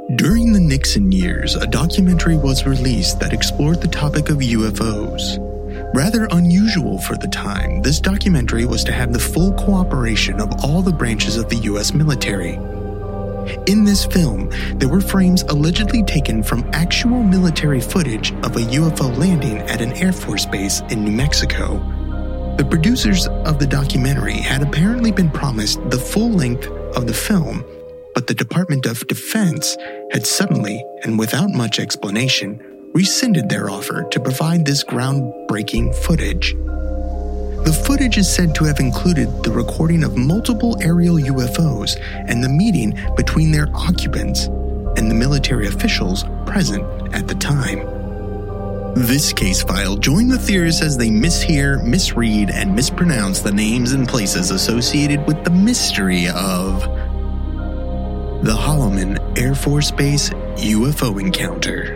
During the Nixon years, a documentary was released that explored the topic of UFOs. Rather unusual for the time, this documentary was to have the full cooperation of all the branches of the U.S. military. In this film, there were frames allegedly taken from actual military footage of a UFO landing at an Air Force base in New Mexico. The producers of the documentary had apparently been promised the full length of the film, but the Department of Defense had suddenly, and without much explanation, rescinded their offer to provide this groundbreaking footage. The footage is said to have included the recording of multiple aerial UFOs and the meeting between their occupants and the military officials present at the time. This case file joined the theorists as they mishear, misread, and mispronounce the names and places associated with the mystery of the Holloman Air Force Base UFO encounter.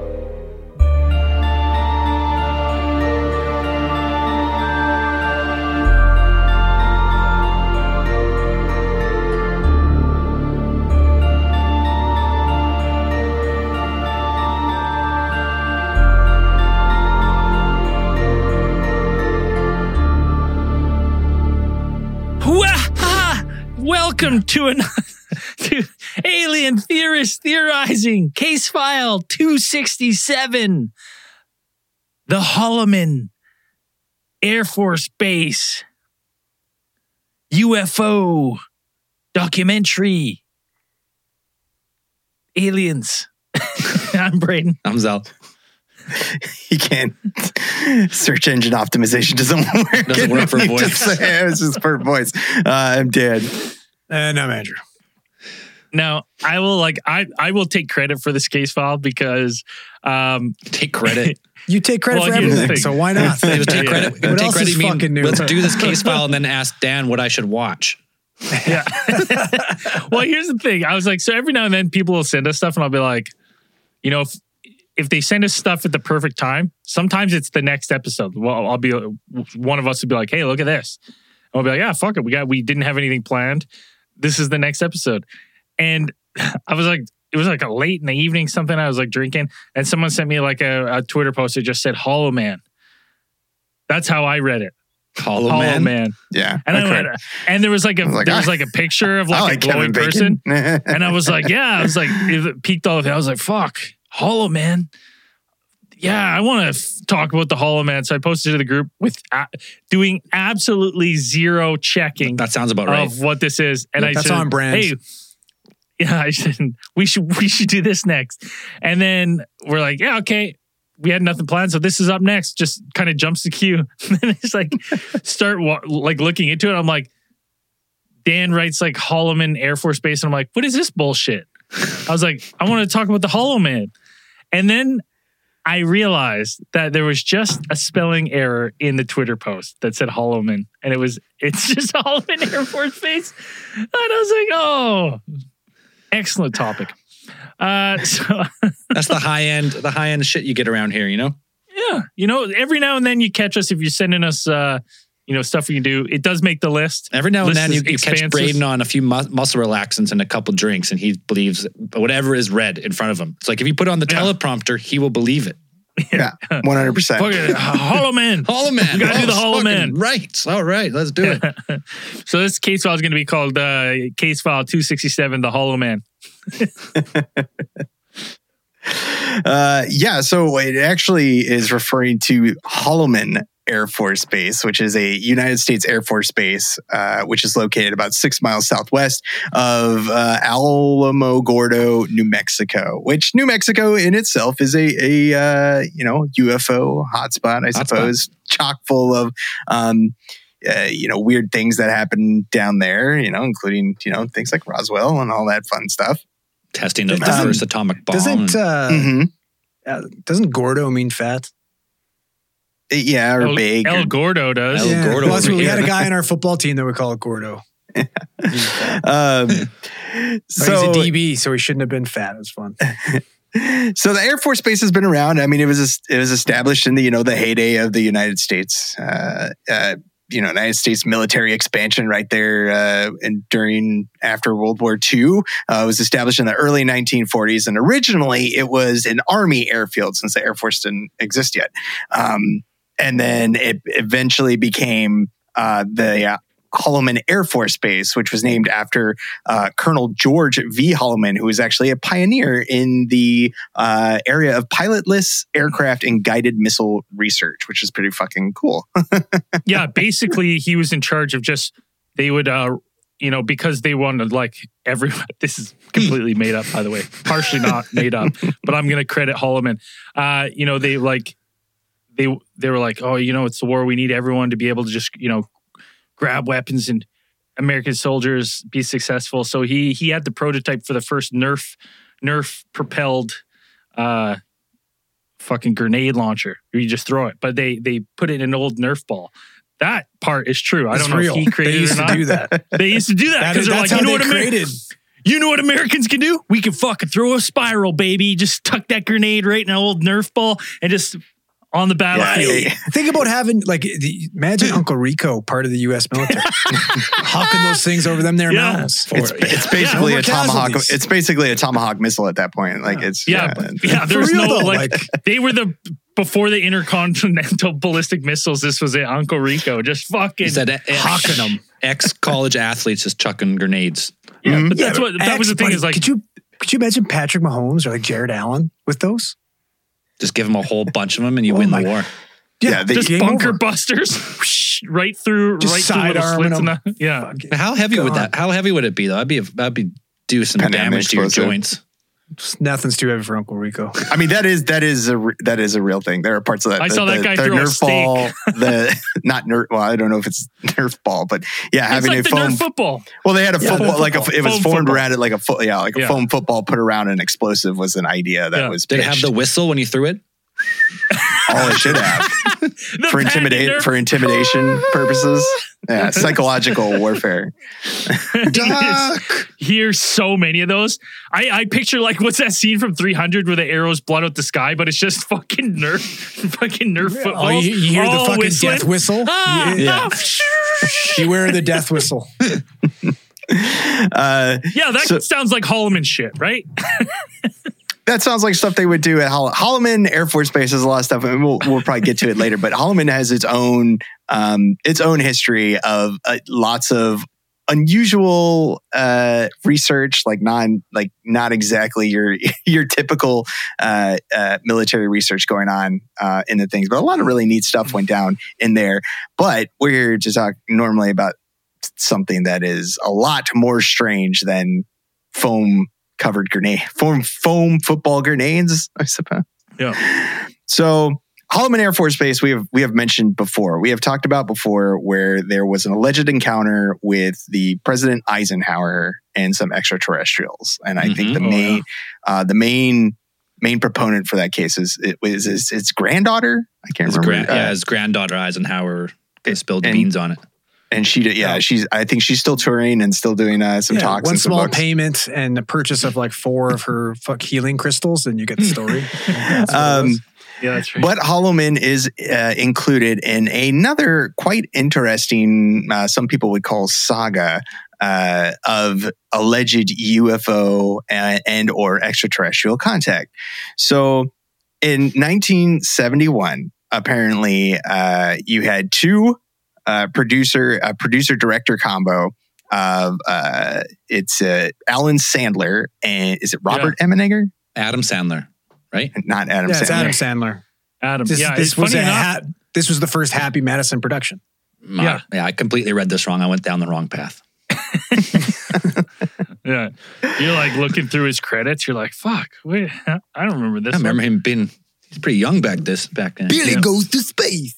Welcome to Alien Theorists Theorizing, Case File 267, the Holloman Air Force Base UFO documentary. Aliens. I'm Braden. I'm Zal. You can't. Search engine optimization doesn't work. Doesn't work for voice. It's just for voice. I'm Dan. And I'm Andrew. Now, I will take credit for this case file because take credit. You take credit for everything, so why not? Take credit. What else is fucking new? Let's do this case file and then ask Dan what I should watch. Yeah. Well, here's the thing. I was like, so every now and then people will send us stuff and I'll be like, you know, if they send us stuff at the perfect time, sometimes it's the next episode. Well, one of us will be like, hey, look at this. And we'll be like, yeah, fuck it. We didn't have anything planned. This is the next episode. And I was like, it was like a late in the evening, something I was like drinking. And someone sent me like a Twitter post that just said Hollow Man. That's how I read it. Hollow Man. Yeah. And I went, and there was like a picture of like a glowing person. And I was like, yeah, I was like, it peaked all of it. I was like, fuck, Hollow Man. Yeah, I want to talk about the Hollow Man. So I posted to the group with doing absolutely zero checking. That sounds about right. Of what this is. And that's on brand. Hey, yeah, I said, we should do this next. And then we're like, yeah, okay. We had nothing planned, so this is up next. Just kind of jumps the queue. And then it's like, start looking into it. I'm like, Dan writes like Holloman Air Force Base. And I'm like, what is this bullshit? I was like, I want to talk about the Hollow Man. And then I realized that there was just a spelling error in the Twitter post that said Holloman. And it's just Holloman Air Force Base. And I was like, oh, excellent topic. So that's the high end shit you get around here, you know? Yeah. You know, every now and then you catch us if you're sending us stuff we can do. It does make the list. Every now and then you catch Braden on a few muscle relaxants and a couple drinks and he believes whatever is read in front of him. It's like if you put on the teleprompter, he will believe it. Yeah, 100%. Hollow Man. Hollow Man. You gotta do the Hollow Man. Right. All right. Let's do it. So this case file is going to be called Case File 267, the Hollow Man. So it actually is referring to Holloman Air Force Base, which is a United States Air Force base, which is located about 6 miles southwest of Alamogordo, New Mexico. Which New Mexico in itself is a UFO hotspot, I suppose, chock full of weird things that happen down there. Including things like Roswell and all that fun stuff. Testing of the first atomic bomb. Doesn't Gordo mean fat? Yeah, or big. El Gordo does. Yeah. Gordo. Well, we had a guy on our football team that we call it Gordo. So he's a DB, so he shouldn't have been fat. It was fun. So the Air Force Base has been around. I mean, it was established in the heyday of the United States United States military expansion right there after World War II. It was established in the early 1940s, and originally it was an Army airfield since the Air Force didn't exist yet. And then it eventually became the Holloman Air Force Base, which was named after Colonel George V. Holloman, who was actually a pioneer in the area of pilotless aircraft and guided missile research, which is pretty fucking cool. Yeah, basically he was in charge of they would, because they wanted like everyone, this is completely made up, by the way, partially not made up, but I'm going to credit Holloman. They were like, oh, it's the war. We need everyone to be able to just, grab weapons and American soldiers be successful. So he had the prototype for the first Nerf propelled fucking grenade launcher where you just throw it. But they put it in an old Nerf ball. That part is true. I don't know if he created it or not. They used to do that. They used to do that because they're like, you know what Americans can do? We can fucking throw a spiral, baby. Just tuck that grenade right in an old Nerf ball and just on the battlefield. Yeah. Think about having imagine Uncle Rico part of the U.S. military, hawking those things over them mountains. It's basically a tomahawk. It's basically a tomahawk missile at that point. There's no they were before the intercontinental ballistic missiles. This was it. Uncle Rico just fucking hawking them. Ex-college athletes just chucking grenades. Yeah, but that was the thing. Is like, could you imagine Patrick Mahomes or like Jared Allen with those? Just give them a whole bunch of them and you win the war. Yeah, just bunker busters right through side arm. Yeah. How heavy would that? How heavy would it be though? That'd do some damage to your joints. Nothing's too heavy for Uncle Rico. I mean, that is a real thing. There are parts of that. I saw that guy throw a steak. Ball, not Nerf. Well, I don't know if it's Nerf ball, but having a foam Nerf football. Well, they had a football, it was formed around it like a foam football put around an explosive was an idea that was. Did it have the whistle when you threw it? Oh, it should have for intimidation purposes. Yeah, psychological warfare. Here's so many of those. I picture what's that scene from 300 where the arrows blood out the sky, but it's just fucking Nerf footballs. Oh, you hear the fucking death whistle? You wear the death whistle. That sounds like Holloman shit, right? That sounds like stuff they would do at Holloman Air Force Base. Has a lot of stuff, and we'll probably get to it later. But Holloman has its own history of lots of unusual research, not exactly your typical military research going on in the things, but a lot of really neat stuff went down in there. But we're here to talk normally about something that is a lot more strange than foam football grenades, I suppose. Yeah. So Holloman Air Force Base, we have mentioned before. We have talked about before where there was an alleged encounter with the President Eisenhower and some extraterrestrials, and I think the main proponent for that case is its granddaughter. I can't remember. His granddaughter Eisenhower spilled beans on it. And I think she's still touring and still doing some talks. One and some small books. payment and the purchase of 4 of her healing crystals, and you get the story. Yeah, that's right. But Holloman is included in another quite interesting, some people would call saga of alleged UFO and or extraterrestrial contact. So in 1971, apparently you had two producer director combo of it's Alan Sandler and is it Robert Emenegger? Adam Sandler, right? Not Adam Sandler. It's Adam Sandler. Adam. This was this was the first Happy Madison production. Yeah, I completely read this wrong. I went down the wrong path. Yeah, you're looking through his credits. You're like, fuck, wait, I don't remember this. I remember him being. He's pretty young back then. Billy goes to space.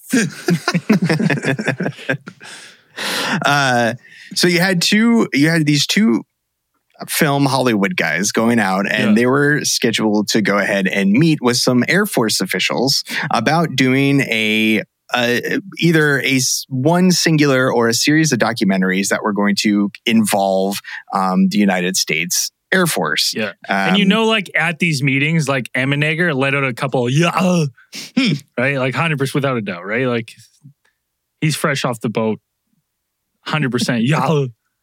So you had these two film Hollywood guys going out, and they were scheduled to go ahead and meet with some Air Force officials about doing either one singular or a series of documentaries that were going to involve the United States Air Force. Yeah. And at these meetings, Emenegger let out a couple, right? 100% without a doubt, right? He's fresh off the boat. 100%. Yeah.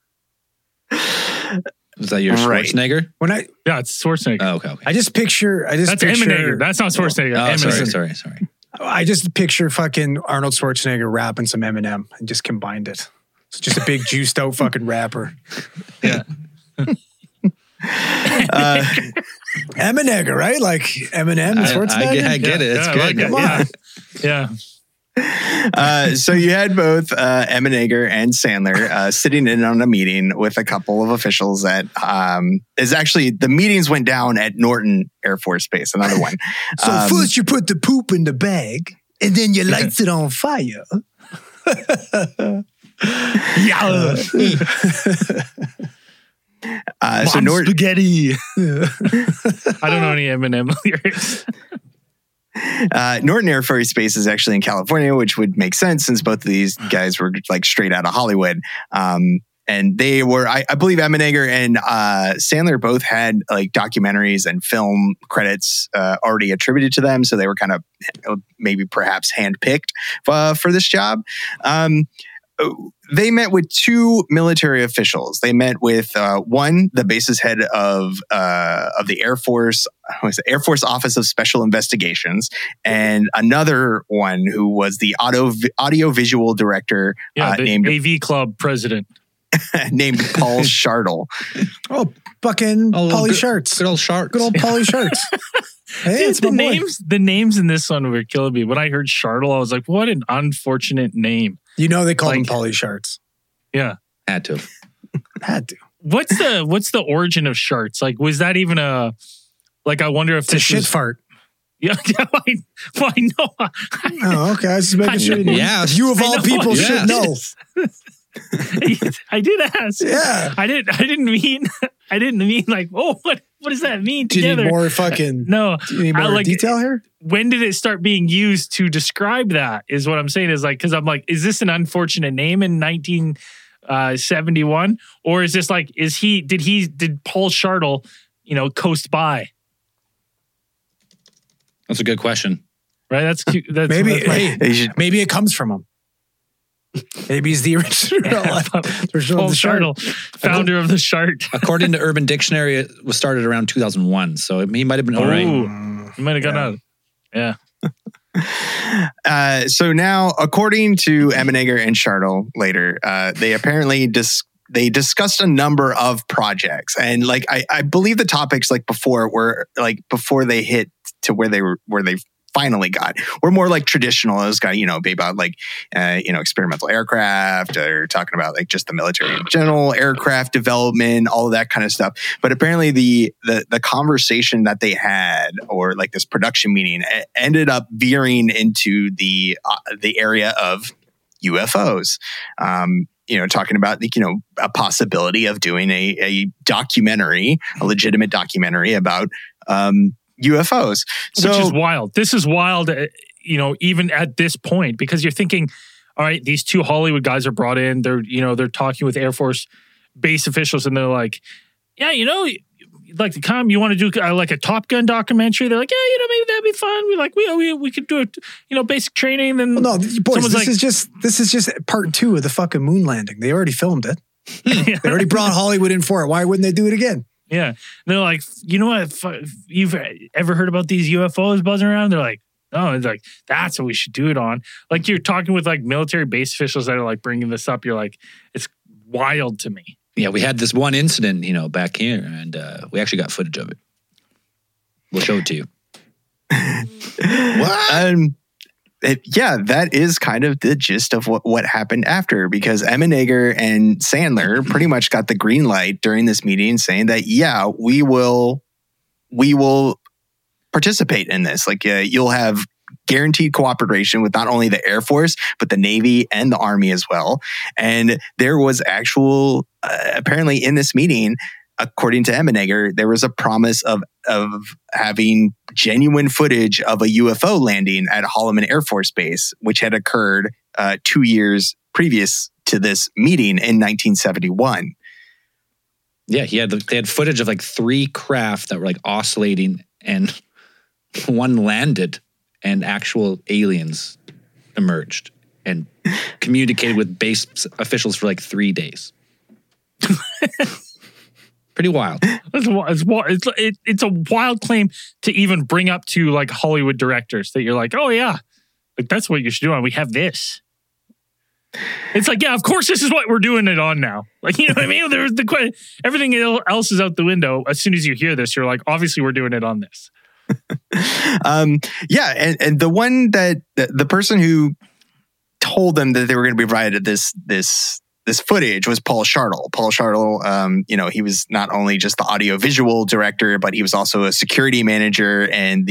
Was that your Schwarzenegger? Yeah, it's Schwarzenegger. Oh, okay. That's Emmenegger. That's not Schwarzenegger. Oh, sorry. I just picture fucking Arnold Schwarzenegger rapping some Eminem and just combined it. It's just a big juiced out fucking rapper. Yeah. Emmenegger, right? Like Eminem and Schwarzenegger? I get it. It's good. Come on. Yeah. So you had both Emmenegger and Sandler sitting in on a meeting with a couple of officials that is actually the meetings went down at Norton Air Force Base, another one. So first you put the poop in the bag and then you lights it on fire. Yeah. So Norton spaghetti. I don't know any Eminem lyrics. Norton Air Force Base is actually in California, which would make sense since both of these guys were like straight out of Hollywood. And they were, I believe Emmenegger and Sandler both had like documentaries and film credits already attributed to them. So they were kind of maybe perhaps handpicked for this job. They met with two military officials. They met with one, the base's head of the Air Force, Air Force Office of Special Investigations, and another one who was the audiovisual director named AV Club president. named Paul Shartle. Oh, fucking Polly Sharts. Good old Sharts. Good old Polly Sharts. Hey, it's the names in this one were killing me. When I heard Shartle, I was like, what an unfortunate name. You know they call him Polly Sharts. Yeah. Had to. What's the origin of Sharts? Like, was that even I wonder if it's a shit fart. Yeah, why no? Oh, okay. I was just making sure. Yeah, you of all people should know. I did ask. Yeah, I didn't mean like, oh, what does that mean together? Do you need more fucking? No, do you need more detail here? When did it start being used to describe that? Is what I'm saying. Is like, because I'm like, is this an unfortunate name in 1971, or is this like, did Paul Shartle, coast by? That's a good question. Right. That's cute. That's maybe it comes from him. Maybe he's the original Paul Shartle, founder of the Shart. According to Urban Dictionary, it was started around 2001, so he might have been all right. He might have gone out. Yeah. So now, according to Emmenegger and Shartle later, they apparently they discussed a number of projects, and like I believe the topics like before were like before they hit to where they finally got. We're more like traditional. It was got, be about like, experimental aircraft, or talking about like just the military in general, aircraft development, all of that kind of stuff. But apparently the conversation that they had, or like this production meeting, ended up veering into the area of UFOs. Talking about, a possibility of doing a documentary, a legitimate documentary about, UFOs. Which is wild. This is wild, even at this point, because you're thinking, all right, these two Hollywood guys are brought in. They're talking with Air Force base officials, and they're like, yeah, you'd like to come. You want to do like a Top Gun documentary? They're like, yeah, maybe that'd be fun. We like, we could do it, basic training. Then no, boys, this is just part 2 of the fucking moon landing. They already filmed it. They already brought Hollywood in for it. Why wouldn't they do it again? Yeah. And they're like, you know what? You've ever heard about these UFOs buzzing around? They're like, no. It's like, that's what we should do it on. Like, you're talking with like military base officials that are like bringing this up. You're like, it's wild to me. Yeah, we had this one incident, back here, and we actually got footage of it. We'll show it to you. What? That is kind of the gist of what happened after, because Emmenegger and Sandler pretty much got the green light during this meeting saying that, yeah, we will participate in this. Like, you'll have guaranteed cooperation with not only the Air Force, but the Navy and the Army as well. And there was actual, apparently in this meeting, according to Emmenegger, there was a promise of having genuine footage of a UFO landing at Holloman Air Force Base, which had occurred 2 years previous to this meeting in 1971. Yeah, they had footage of like 3 craft that were like oscillating, and one landed, and actual aliens emerged. and communicated with base officials for like 3 days. Pretty wild. It's a wild claim to even bring up to like Hollywood directors that you're like, oh yeah, like that's what you should do. And we have this. It's like, yeah, of course, this is what we're doing it on now. Like, you know what I mean? There's everything else is out the window. As soon as you hear this, you're like, obviously, we're doing it on this. Yeah, and the one that the person who told them that they were going to be provided this footage was Paul Shartle. Paul Shartle, he was not only just the audio-visual director, but he was also a security manager and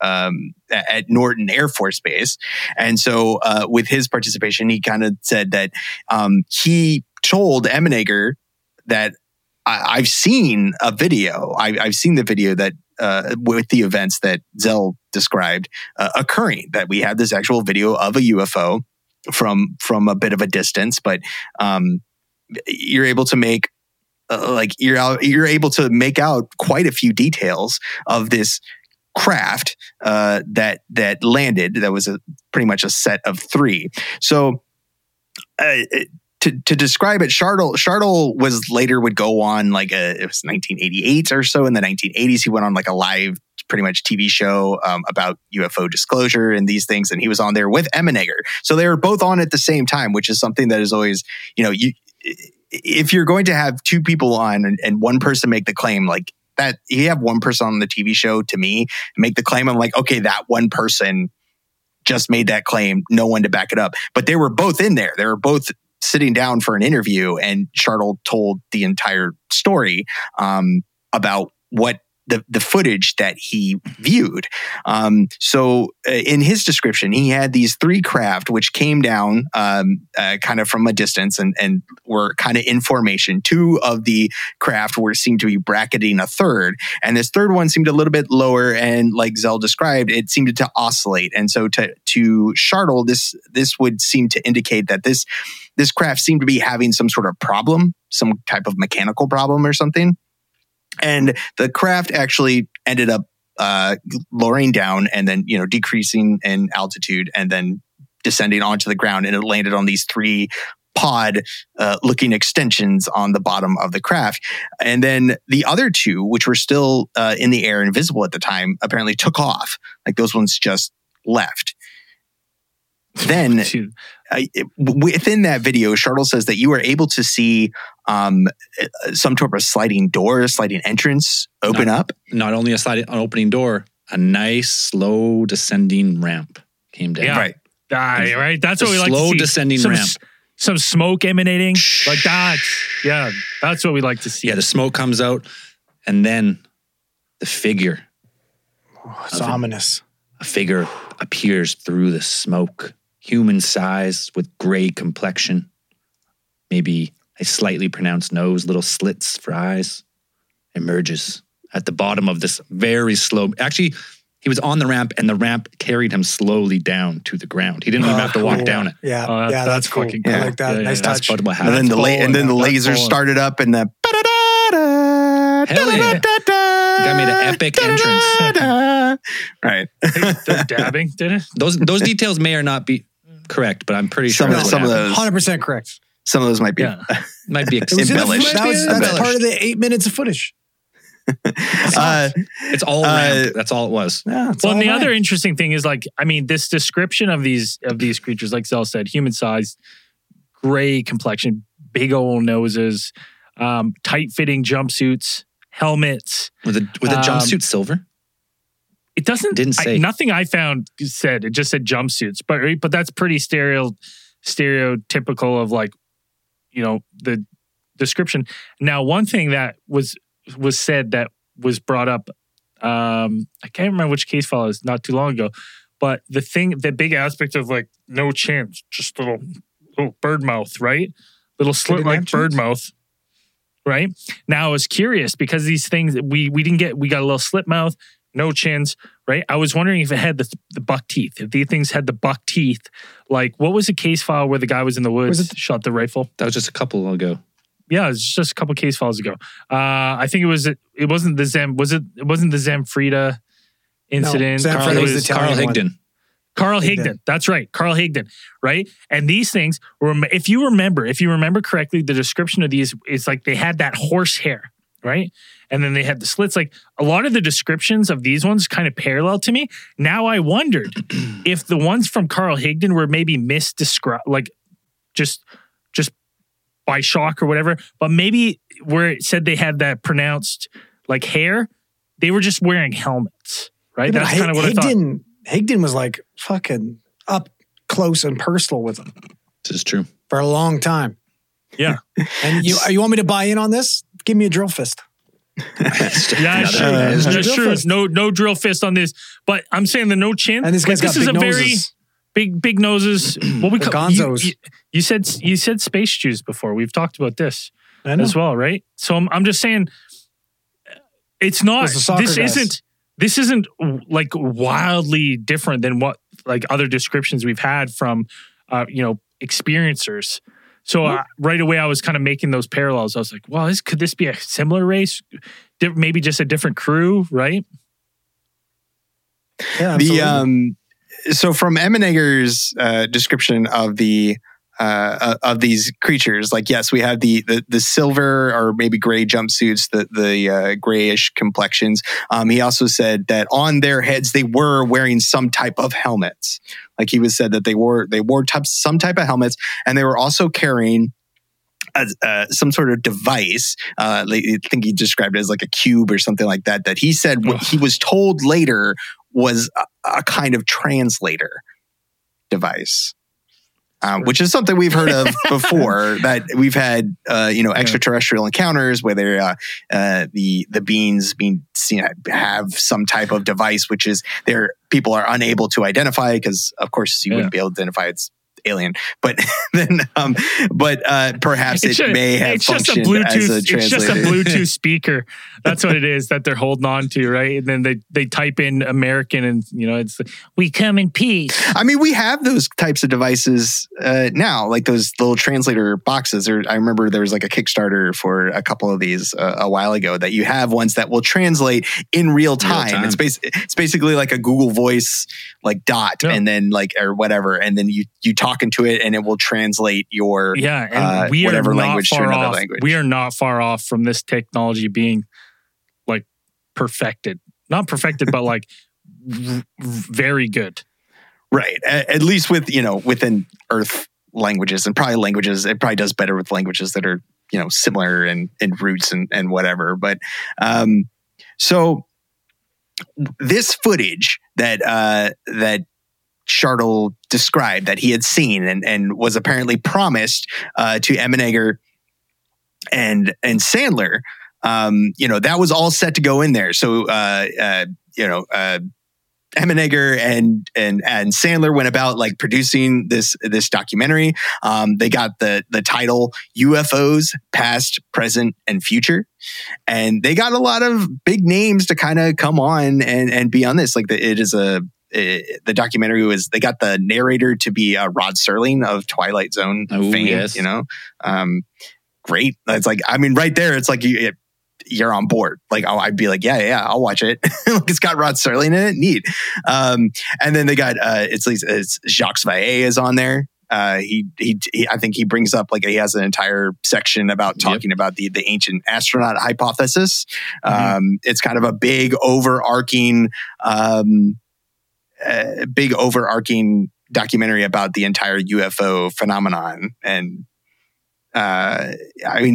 at Norton Air Force Base. And so with his participation, he kind of said that he told Emenegger that I've seen a video. I've seen the video that with the events that Zell described occurring, that we had this actual video of a UFO from a bit of a distance, but you're able to make you're able to make out quite a few details of this craft that landed. That was pretty much a set of 3. So to describe it, Shartle would go on it was 1988 or so. In the 1980s, he went on like a live pretty much TV show about UFO disclosure and these things. And he was on there with Emenegger. So they were both on at the same time, which is something that is always, if you're going to have 2 people on and one person make the claim like that, you have one person on the TV show to me make the claim. I'm like, okay, that one person just made that claim, no one to back it up. But they were both in there. They were both sitting down for an interview, and Shartle told the entire story about what the footage that he viewed. So in his description, he had these 3 craft which came down kind of from a distance and were kind of in formation. 2 of the craft seemed to be bracketing a third, and this third one seemed a little bit lower, and like Zell described, it seemed to oscillate. And so to Shartle, this would seem to indicate that this craft seemed to be having some sort of problem, some type of mechanical problem or something. And the craft actually ended up lowering down and then, decreasing in altitude and then descending onto the ground. And it landed on these 3 pod looking extensions on the bottom of the craft. And then the other 2, which were still in the air and visible at the time, apparently took off. Like those ones just left. Then within that video, Shartle says that you were able to see some type of sliding door, sliding entrance open up. Not only an opening door, a nice slow descending ramp came down. Yeah. Right. That's what we like to see. Slow descending ramp. Some smoke emanating like that. Yeah, that's what we like to see. Yeah, the smoke comes out, and then the figure. Oh, it's ominous. A figure appears through the smoke. Human size with gray complexion, maybe a slightly pronounced nose, little slits for eyes, emerges at the bottom of this very slow. Actually, he was on the ramp, and the ramp carried him slowly down to the ground. He didn't even have to walk down it. Yeah, that's cool. fucking cool. I like that. Yeah, nice touch. That's what happened. And then the lasers started up, and the Hell yeah. The guy made an epic entrance. Right. The dabbing did it. Those details may or not be correct, but I'm pretty sure some of those 100% correct. Some of those might be might be embellished. That's part of the 8 minutes of footage. It's all ramp. That's all it was. Yeah, Well, and the other interesting thing is this description of these creatures, like Zell said, human sized, gray complexion, big old noses, tight fitting jumpsuits, helmets. With a jumpsuit silver? It didn't say. Nothing I found said. It just said jumpsuits, but that's pretty stereotypical of the description. Now, one thing that was said that was brought up, I can't remember which case file it was not too long ago, but the big aspect of no chance, just little bird mouth, right? Little slit like bird mouth. Right now, I was curious because these things we got a little slit mouth, no chins, right? I was wondering if it had the buck teeth. If these things had the buck teeth, what was the case file where the guy was in the woods, shot the rifle? That was just a couple ago. Yeah, it was just a couple case files ago. I think it wasn't the Zamfrida incident. No, Carl Higdon. Carl Higdon. That's right. Carl Higdon. Right. And these things, if you remember correctly, the description of these is like they had that horse hair. Right. And then they had the slits. Like a lot of the descriptions of these ones kind of parallel to me. Now I wondered if the ones from Carl Higdon were maybe misdescribed, like just by shock or whatever. But maybe where it said they had that pronounced like hair, they were just wearing helmets. Right. Yeah, that's kind of what I thought. Higdon was like fucking up close and personal with him This is true. for a long time. Yeah. And you want me to buy in on this? Give me a drill fist. Yeah, sure. Drill That's true. fist. No drill fist on this. But I'm saying the no chin. And this guy's got is big a noses. very big noses. What we The call gonzos. you said space shoes before. We've talked about this I know. as well, right? So I'm just saying it's not Those are soccer guys. this isn't like wildly different than what like other descriptions we've had from experiencers. So right away I was kind of making those parallels. I was like, well, could this be a similar race? Maybe just a different crew, right? Yeah, absolutely. So from Emenegger's description of of these creatures, like yes, we have the silver or maybe gray jumpsuits, the grayish complexions. He also said that on their heads they were wearing some type of helmets. Like he was said that they wore some type of helmets, and they were also carrying some sort of device. I think he described it as like a cube or something like that. That he said what he was told later was a kind of translator device. Which is something we've heard of before. That we've had, extraterrestrial encounters where the beings being seen have some type of device, which is people are unable to identify because, of course, you wouldn't be able to identify it's alien. But then, perhaps it may have functioned as a translator. It's just a Bluetooth speaker. That's what it is that they're holding on to, right? And then they type in American, and it's we come in peace. I mean, we have those types of devices now, like those little translator boxes. I remember there was like a Kickstarter for a couple of these a while ago that you have ones that will translate in real time. It's basically like a Google Voice like dot, and then like or whatever, and then you talk into it and it will translate your and we whatever are not language to far another off. language. We are not far off from this technology being like perfected. Not perfected, but like very good. Right. At least with, within Earth languages, and probably languages, it probably does better with languages that are, similar in roots and whatever. But so this footage that Shartle described that he had seen and was apparently promised to Emenegger and Sandler, that was all set to go in there. So, Emenegger and Sandler went about like producing this documentary. They got the title UFOs Past, Present, and Future, and they got a lot of big names to kind of come on and be on this. Like the documentary they got the narrator to be Rod Serling of Twilight Zone fame. Yes. Great. It's like, I mean, right there, it's like you're on board. Like, I'd be like, yeah, I'll watch it. It's got Rod Serling in it. Neat. And then they got, it's Jacques Vallée is on there. He I think he brings up, like, he has an entire section about talking about the ancient astronaut hypothesis. It's kind of a big overarching documentary about the entire UFO phenomenon. And, I mean,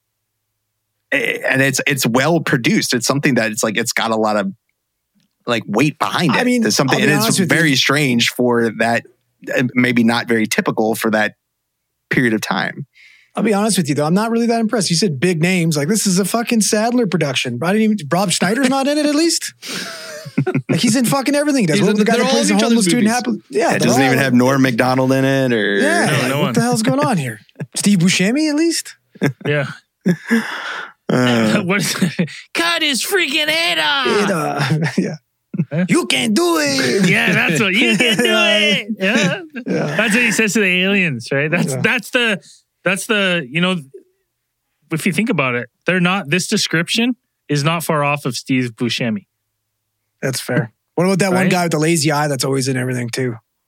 it's well produced. It's something that it's got a lot of like weight behind it. I mean, there's something, and it's very strange for that, maybe not very typical for that period of time. I'll be honest with you though, I'm not really that impressed. You said big names, like this is a fucking Sadler production. Rob Schneider's not in it at least. Like he's in fucking everything. He does. The guy that plays the homeless dude in Happy. Yeah, it doesn't even have Norm Macdonald in it, or what the hell's going on here? Steve Buscemi at least. Yeah. What is cut his freaking head off? Yeah. You can't do it. Yeah, that's what you can do it. Yeah. That's what he says to the aliens, right? That's the if you think about it, this description is not far off of Steve Buscemi. That's fair. What about that one guy with the lazy eye that's always in everything too?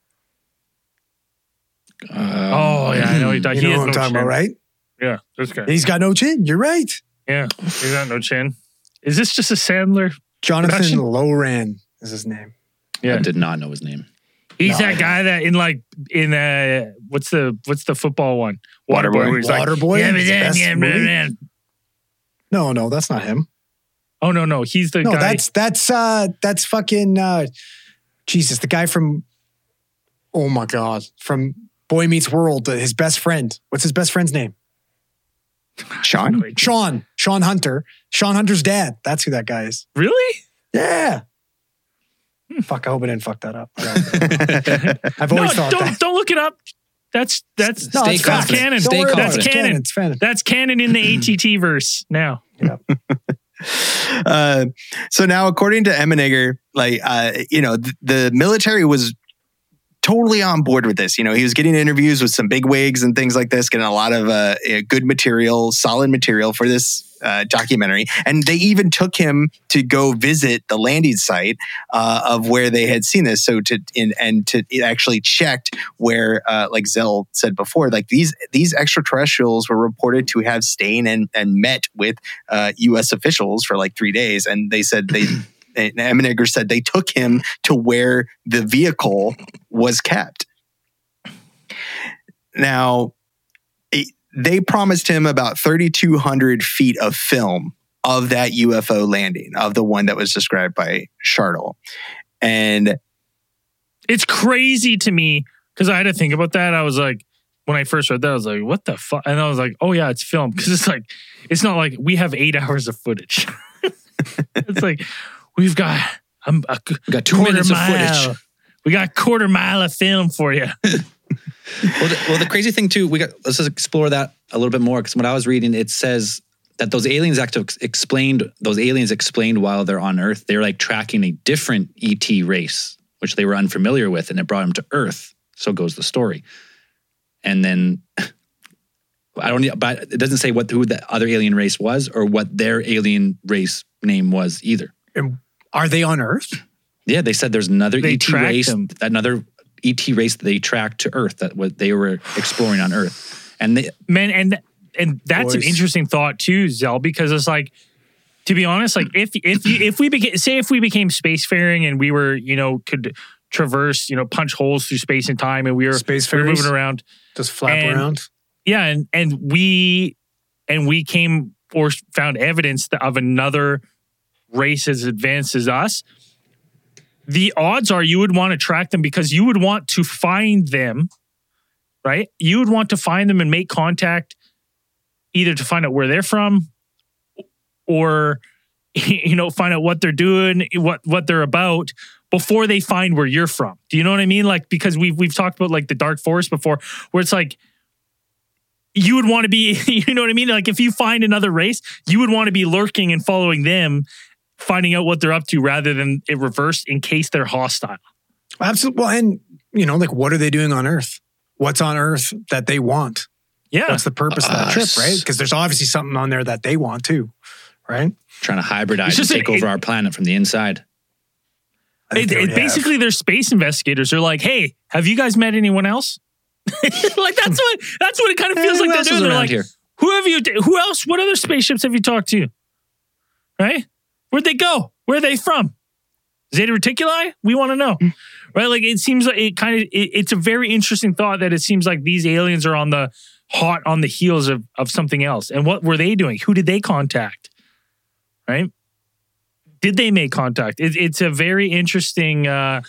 Oh yeah, I know he You know what I'm talking about, right? Yeah, this guy. He's got no chin. You're right. Yeah, he's got no chin. Is this just a Sandler? Jonathan production? Loran is his name. Yeah, I did not know his name. he's that guy that in what's the football one? Waterboy. Where he's like, Waterboy? yeah, His best movie? No, that's not him. Oh no, he's the No, guy. that's fucking Jesus, the guy from oh my God, from Boy Meets World, his best friend. What's his best friend's name? Sean? Sean Hunter. Sean Hunter's dad. That's who that guy is. Really? Yeah. Fuck, I hope I didn't fuck that up. I've always thought that. Don't look it up. That's No, Stay it's confident. canon. Stay Don't worry about That's it. confident. canon. It's canon. That's canon in the ATT verse now. So now, according to Emmenegger, the military was totally on board with this. He was getting interviews with some big wigs and things like this, getting a lot of good material, solid material for this documentary. And they even took him to go visit the landing site of where they had seen this. So it actually checked where, like Zell said before, like these extraterrestrials were reported to have stayed and met with U.S. officials for like 3 days. And they said Emmenegger said they took him to where the vehicle was kept. Now, they promised him about 3,200 feet of film of that UFO landing, of the one that was described by Shartle. And It's crazy to me because I had to think about that. I was like, when I first read that, I was like, what the fuck? And I was like, oh yeah, it's filmed. Because it's not like we have 8 hours of footage. It's like, we've got 2 minutes of footage. We got 1/4 mile of film for you. Well, the crazy thing too, let's just explore that a little bit more, because when I was reading, it says that those aliens explained while they're on Earth, they're like tracking a different ET race, which they were unfamiliar with, and it brought them to Earth. So goes the story. And then but it doesn't say who the other alien race was or what their alien race name was either. And are they on Earth? Yeah, they said there's another They ET tracked race, them. another ET race that they tracked to Earth, that what they were exploring on Earth. And Man, and that's an Boys. interesting thought too, Zell, because it's like, to be honest, like if we became spacefaring and we were, could traverse, punch holes through space and time, and we were moving around. Just flap around. Yeah, and we came or found evidence of another race as advanced as us. The odds are you would want to track them because you would want to find them, right? You would want to find them and make contact, either to find out where they're from, or find out what they're doing, what they're about, before they find where you're from. Do you know what I mean? Like, because we've talked about like the dark forest before, where it's like you would want to be, you know what I mean? Like if you find another race, you would want to be lurking and following them, finding out what they're up to, rather than it reversed in case they're hostile. Absolutely. Well, and like what are they doing on Earth? What's on Earth that they want? Yeah. What's the purpose of that trip, right? Because there's obviously something on there that they want too, right? trying to hybridize and take over our planet from the inside. Basically, they're space investigators. They're like, hey, have you guys met anyone else? Like that's what it kind of feels like they're doing. They're like, here? who else? What other spaceships have you talked to? Right? Where'd they go? Where are they from? Zeta Reticuli? We want to know. Right? Like it seems like it's a very interesting thought that it seems like these aliens are on the heels of something else. And what were they doing? Who did they contact? Right? Did they make contact? It's a very interesting, kind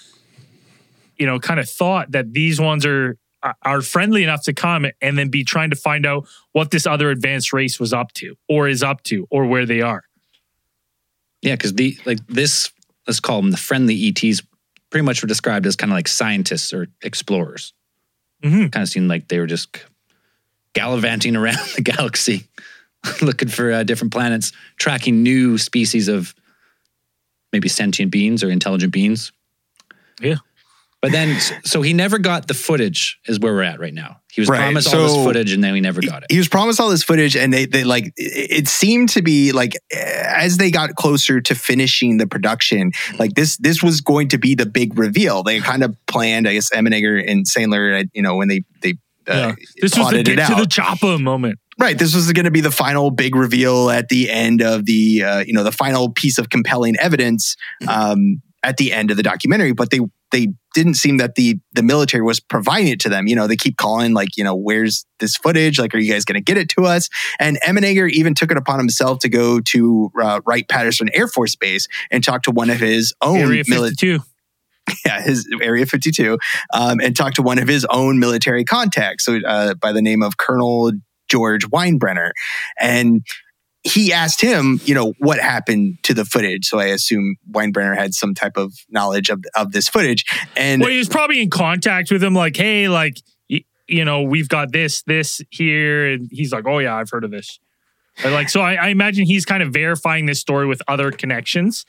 of thought that these ones are friendly enough to come and then be trying to find out what this other advanced race was up to, or is up to, or where they are. Yeah, because let's call them the friendly ETs, pretty much were described as kind of like scientists or explorers. Mm-hmm. Kind of seemed like they were just gallivanting around the galaxy, looking for different planets, tracking new species of maybe sentient beings or intelligent beings. Yeah. But then, so he never got the footage is where we're at right now. He was promised all this footage and then he never got it. He was promised all this footage and they like, it seemed to be like, as they got closer to finishing the production, like this was going to be the big reveal. They kind of planned, I guess, Emmenegger and Sandler, when they This was the get to the chopper moment. Right. This was going to be the final big reveal at the end of the, the final piece of compelling evidence at the end of the documentary. But they didn't seem that the military was providing it to them. They keep calling like, where's this footage? Like, are you guys going to get it to us? And Emenegger even took it upon himself to go to Wright-Patterson Air Force Base and talk to one of his own Area 52. His Area 52, and talk to one of his own military contacts, by the name of Colonel George Weinbrenner. And he asked him, what happened to the footage. So I assume Weinbrenner had some type of knowledge of this footage. And he was probably in contact with him, like, hey, like, we've got this here. And he's like, oh yeah, I've heard of this. But like, so I imagine he's kind of verifying this story with other connections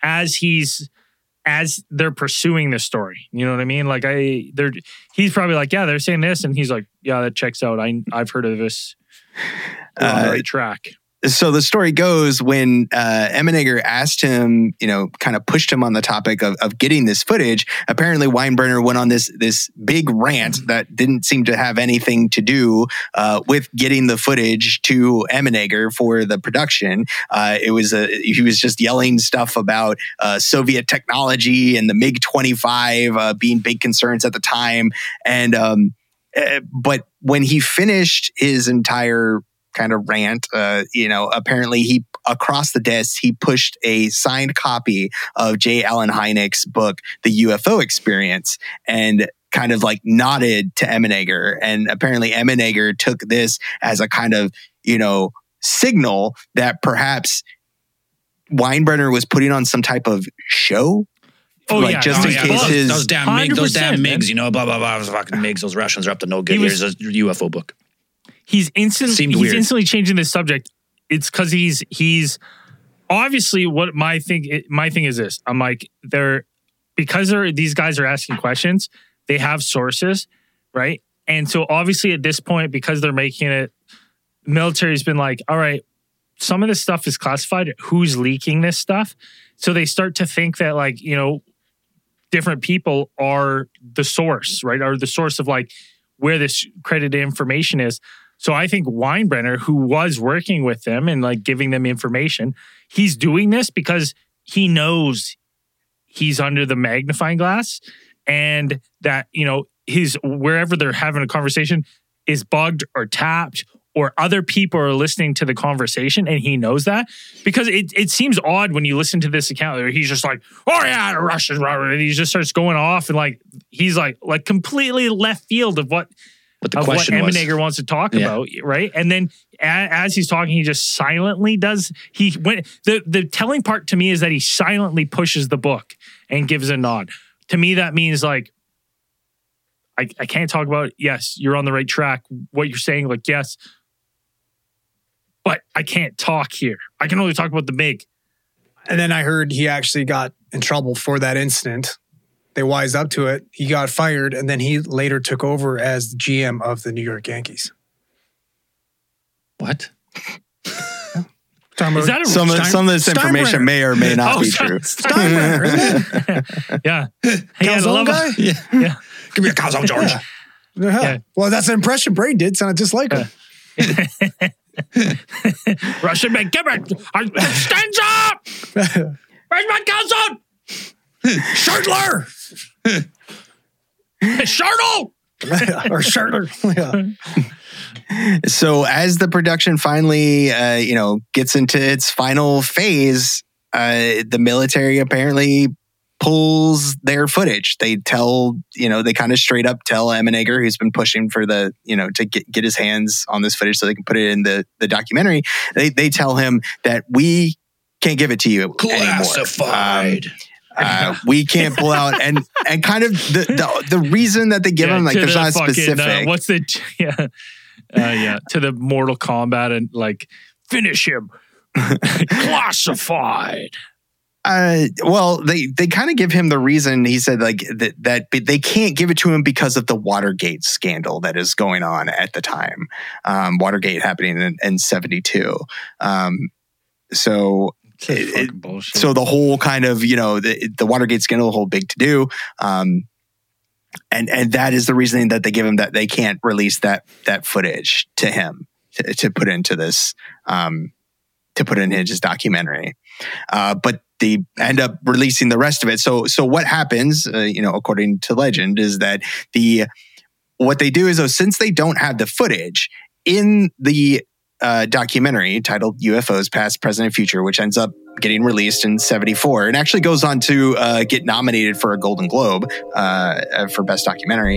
as they're pursuing this story. You know what I mean? Like he's probably like, yeah, they're saying this. And he's like, yeah, that checks out. I've heard of this. We're on the right track. So the story goes when Emenegger asked him, kind of pushed him on the topic of getting this footage. Apparently, Weinbrenner went on this big rant that didn't seem to have anything to do with getting the footage to Emenegger for the production. He was just yelling stuff about Soviet technology and the MiG-25 being big concerns at the time. And but when he finished his entire kind of rant, apparently he, across the desk, he pushed a signed copy of J. Allen Hynek's book, The UFO Experience, and kind of like nodded to Emenegger. And apparently Emenegger took this as a kind of, signal that perhaps Weinbrenner was putting on some type of show. In case those damn MiGs, blah, blah, blah, fucking MiGs, those Russians are up to no good. Here's a UFO book. He's instantly changing the subject. It's because he's obviously what my thing is this. I'm like, these guys are asking questions. They have sources, right? And so obviously at this point, because they're making it, military's been like, all right, some of this stuff is classified. Who's leaking this stuff? So they start to think that like, different people are the source, right? Are the source of like where this credited information is. So I think Weinbrenner, who was working with them and like giving them information, he's doing this because he knows he's under the magnifying glass and that, his wherever they're having a conversation is bugged or tapped or other people are listening to the conversation and he knows that. Because it seems odd when you listen to this account where he's just like, oh yeah, the Russians, and he just starts going off and like, he's like completely left field of what Emenegger wants to talk about, right? And then as he's talking, he just silently the telling part to me is that he silently pushes the book and gives a nod. To me, that means like, I can't talk about it. Yes, you're on the right track. What you're saying, like, yes, but I can't talk here. I can only talk about the MiG. And then I heard he actually got in trouble for that incident. They wised up to it. He got fired, and then he later took over as the GM of the New York Yankees. What? Is that some of this information may or may not be true. Steinbrenner, isn't it? Yeah. Calzone guy? Yeah. Give me a calzone, George. Yeah. Well, that's an impression Braden did. Sounded just like him. Russian man, give it! Stands up! Where's my calzone? Schertler! Schertle! Or Schertler. Yeah. So as the production finally, gets into its final phase, the military apparently pulls their footage. They tell, they kind of straight up tell Emenegger, who's been pushing for the, to get his hands on this footage so they can put it in the documentary. They tell him that we can't give it to you classified. We can't pull out and kind of the reason that they give him, like, there's not a specific. What's the to the Mortal Kombat and like finish him. Classified. Well, they kind of give him the reason. He said like that they can't give it to him because of the Watergate scandal that is going on at the time. Watergate happening in 1972. So the whole kind of, the Watergate scandal, the whole big to do. And that is the reasoning that they give him, that they can't release that footage to him to put into this, to put in his documentary. But they end up releasing the rest of it. So what happens, according to legend, is that what they do is, since they don't have the footage in the documentary titled UFOs Past, Present, and Future, which ends up getting released in 1974 and actually goes on to get nominated for a Golden Globe for Best Documentary.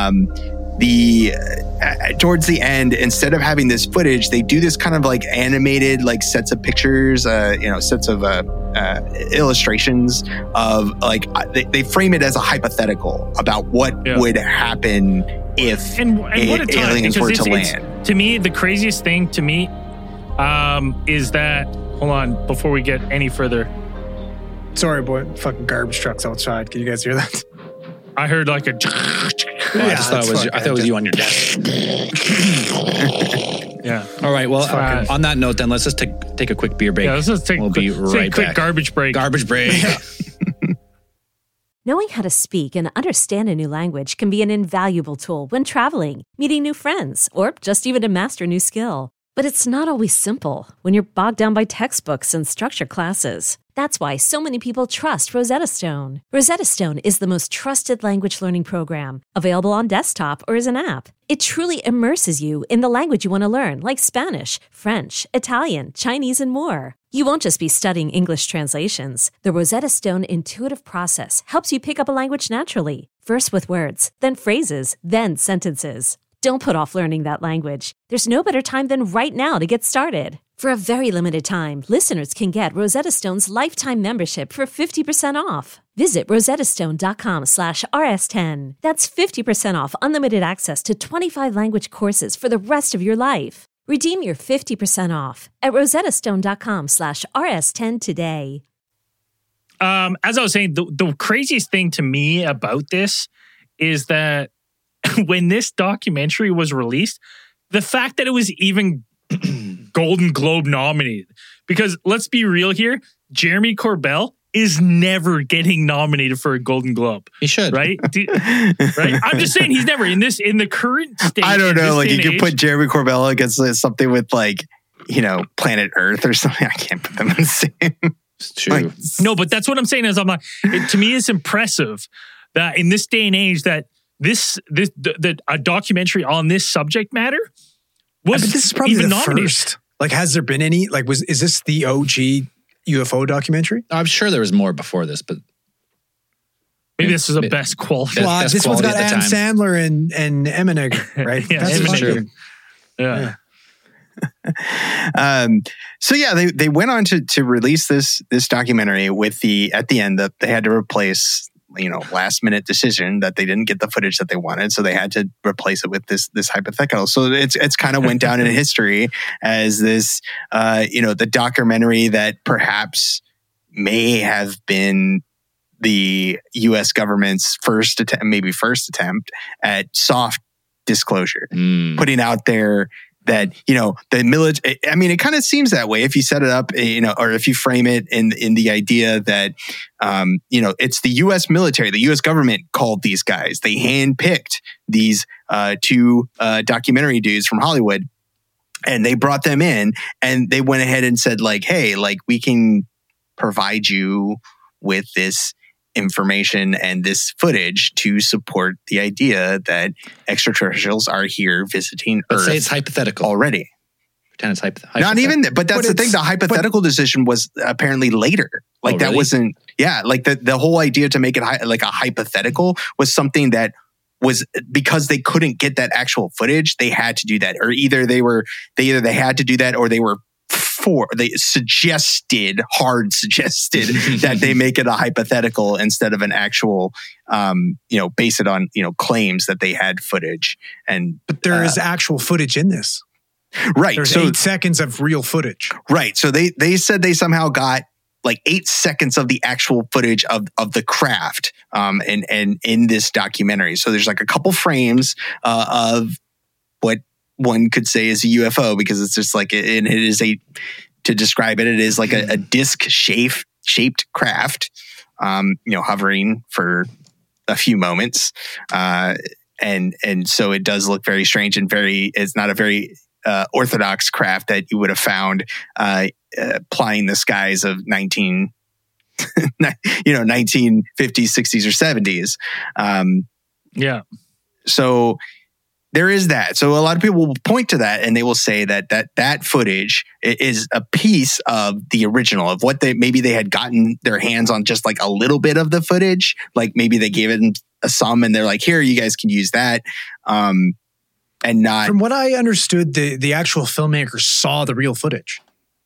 Towards the end, instead of having this footage, they do this kind of like animated, like sets of pictures, sets of illustrations of like, they frame it as a hypothetical about what would happen if and what a time, aliens were to land. To me, the craziest thing to me is that, hold on, before we get any further. Sorry, boy, fucking garbage trucks outside. Can you guys hear that? I heard like a. I thought it was you on your desk. Yeah. All right. Well, on that note, then let's just take a quick beer break. Yeah, let's just take. We'll be right back. Quick garbage break. Garbage break. Knowing how to speak and understand a new language can be an invaluable tool when traveling, meeting new friends, or just even to master a new skill. But it's not always simple when you're bogged down by textbooks and structured classes. That's why so many people trust Rosetta Stone. Rosetta Stone is the most trusted language learning program, available on desktop or as an app. It truly immerses you in the language you want to learn, like Spanish, French, Italian, Chinese, and more. You won't just be studying English translations. The Rosetta Stone intuitive process helps you pick up a language naturally, first with words, then phrases, then sentences. Don't put off learning that language. There's no better time than right now to get started. For a very limited time, listeners can get Rosetta Stone's lifetime membership for 50% off. Visit rosettastone.com/rs10. That's 50% off unlimited access to 25 language courses for the rest of your life. Redeem your 50% off at rosettastone.com/rs10 today. As I was saying, the craziest thing to me about this is that when this documentary was released, the fact that it was even Golden Globe nominated, because let's be real here, Jeremy Corbell is never getting nominated for a Golden Globe. He should, right? Right. I'm just saying he's never in the current state. I don't know. Like you could put Jeremy Corbell against something with like, Planet Earth or something. I can't put them in the same. It's true. No, but that's what I'm saying. Is I'm like, to me, it's impressive that in this day and age that a documentary on this subject matter was but this is probably even the nominated. First. Like, has there been any? Like, is this the OG UFO documentary? I'm sure there was more before this, but maybe this is the best quality. Well, best this one's got quality Adam at the Sandler and Eminem, right? Yeah, That's Eminem. true. Yeah. So yeah, they went on to release this documentary with at the end that they had to replace, last minute decision that they didn't get the footage that they wanted, so they had to replace it with this hypothetical. So it's kind of went down in history as this the documentary that perhaps may have been the U.S. government's first attempt at soft disclosure, putting out there that, the military, I mean, it kind of seems that way if you set it up, or if you frame it in the idea that, it's the U.S. military, the U.S. government called these guys. They handpicked these two documentary dudes from Hollywood, and they brought them in, and they went ahead and said, like, hey, like, we can provide you with this information and this footage to support the idea that extraterrestrials are here visiting Earth. Let's say it's hypothetical already. Pretend it's hypothetical. Not even, but that's the thing. The hypothetical decision was apparently later. Like that wasn't, like the whole idea to make it like a hypothetical was something that was because they couldn't get that actual footage. They had to do that, or either they had to do that, or they suggested that they make it a hypothetical instead of an actual, base it on, claims that they had footage. But there is actual footage in this. Right. There's 8 seconds of real footage. Right. So they said they somehow got like 8 seconds of the actual footage of the craft, and in this documentary. So there's like a couple frames, of what one could say is a UFO, because it's just like, and it is to describe it is like a disc shaped craft, hovering for a few moments. And so it does look very strange and it's not a very orthodox craft that you would have found plying the skies of 1950s, 60s or 70s. Yeah. So there is that. So a lot of people will point to that and they will say that footage is a piece of the original, of what maybe they had gotten their hands on, just like a little bit of the footage. Like maybe they gave it a sum and they're like, here, you guys can use that. And not. From what I understood, the actual filmmakers saw the real footage.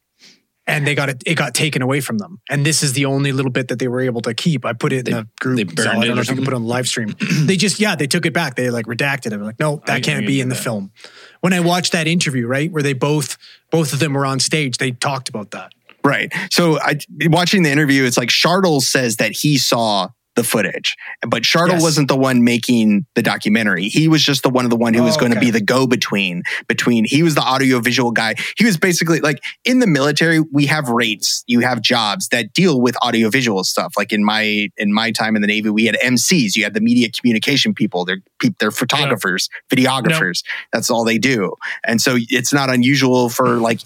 And it got taken away from them. And this is the only little bit that they were able to keep. I put it in a group. They burned I don't it know or if you can put it on the live stream. They took it back. They like redacted it. I'm like, no, that can't be in the film. When I watched that interview, right, where they both of them were on stage, they talked about that. Right. So watching the interview, it's like Shartle says that he saw the footage, but Shartle wasn't the one making the documentary. He was just the one who was going to be the go-between he was the audiovisual guy. He was basically like, in the military, we have rates. You have jobs that deal with audiovisual stuff. Like in my time in the Navy, we had MCs. You had the media communication people. They're photographers, videographers. That's all they do. And so it's not unusual for like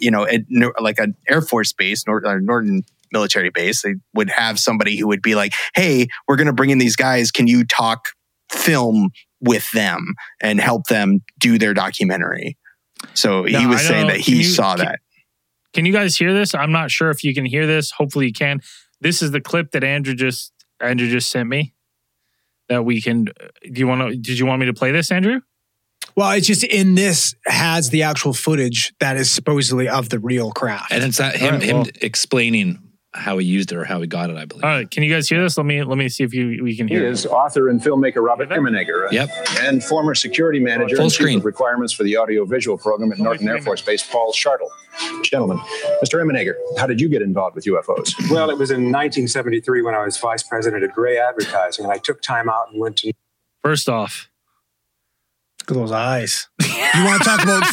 an Air Force base, Norton military base, they would have somebody who would be like, hey, we're going to bring in these guys. Can you talk film with them and help them do their documentary? So he was saying that he saw that. Can you guys hear this? I'm not sure if you can hear this. Hopefully you can. This is the clip that Andrew just sent me that we can. Did you want me to play this, Andrew? Well, it's just in this has the actual footage that is supposedly of the real craft. And it's not him explaining how he used it or how he got it, I believe. All right, can you guys hear this? Let me see if we can hear it. He is author and filmmaker Robert Emenegger. And former security manager and chief of requirements for the audiovisual program at Norton Air Force Base, Paul Shartle. Gentlemen, Mr. Emenegger, how did you get involved with UFOs? Well, it was in 1973 when I was vice president at Gray Advertising, and I took time out and went to... First off, look at those eyes. You want to talk about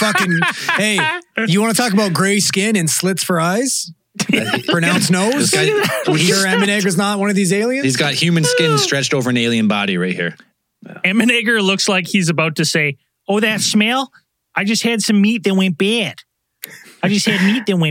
you want to talk about gray skin and slits for eyes? Pronounced nose? We sure Emenegger's not one of these aliens? He's got human skin stretched over an alien body right here. Emenegger looks like he's about to say, oh, that smell? I just had some meat that went bad. Those are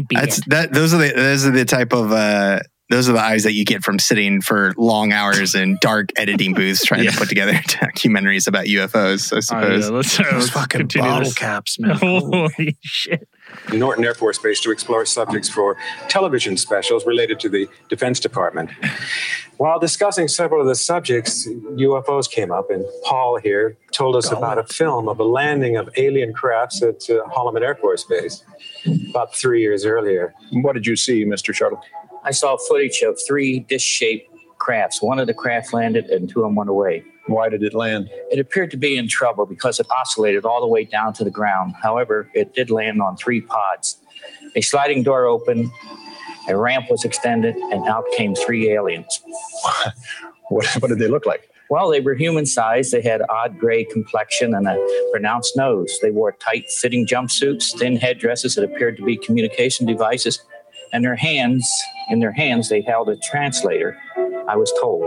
the type of those are the eyes that you get from sitting for long hours in dark editing booths trying to put together documentaries about UFOs, I suppose. Those fucking bottle caps, man. Holy shit. Norton Air Force Base to explore subjects for television specials related to the Defense Department. While discussing several of the subjects, UFOs came up, and Paul here told us about a film of a landing of alien crafts at Holloman Air Force Base about 3 years earlier. What did you see, Mr. Shartle? I saw footage of 3 disc-shaped crafts. One of the craft landed and 2 of them went away. Why did it land? It appeared to be in trouble because it oscillated all the way down to the ground. However, it did land on 3 pods. A sliding door opened, a ramp was extended, and out came 3 aliens. What did they look like? Well, they were human-sized. They had odd gray complexion and a pronounced nose. They wore tight-fitting jumpsuits, thin headdresses that appeared to be communication devices, and in their hands, they held a translator, I was told.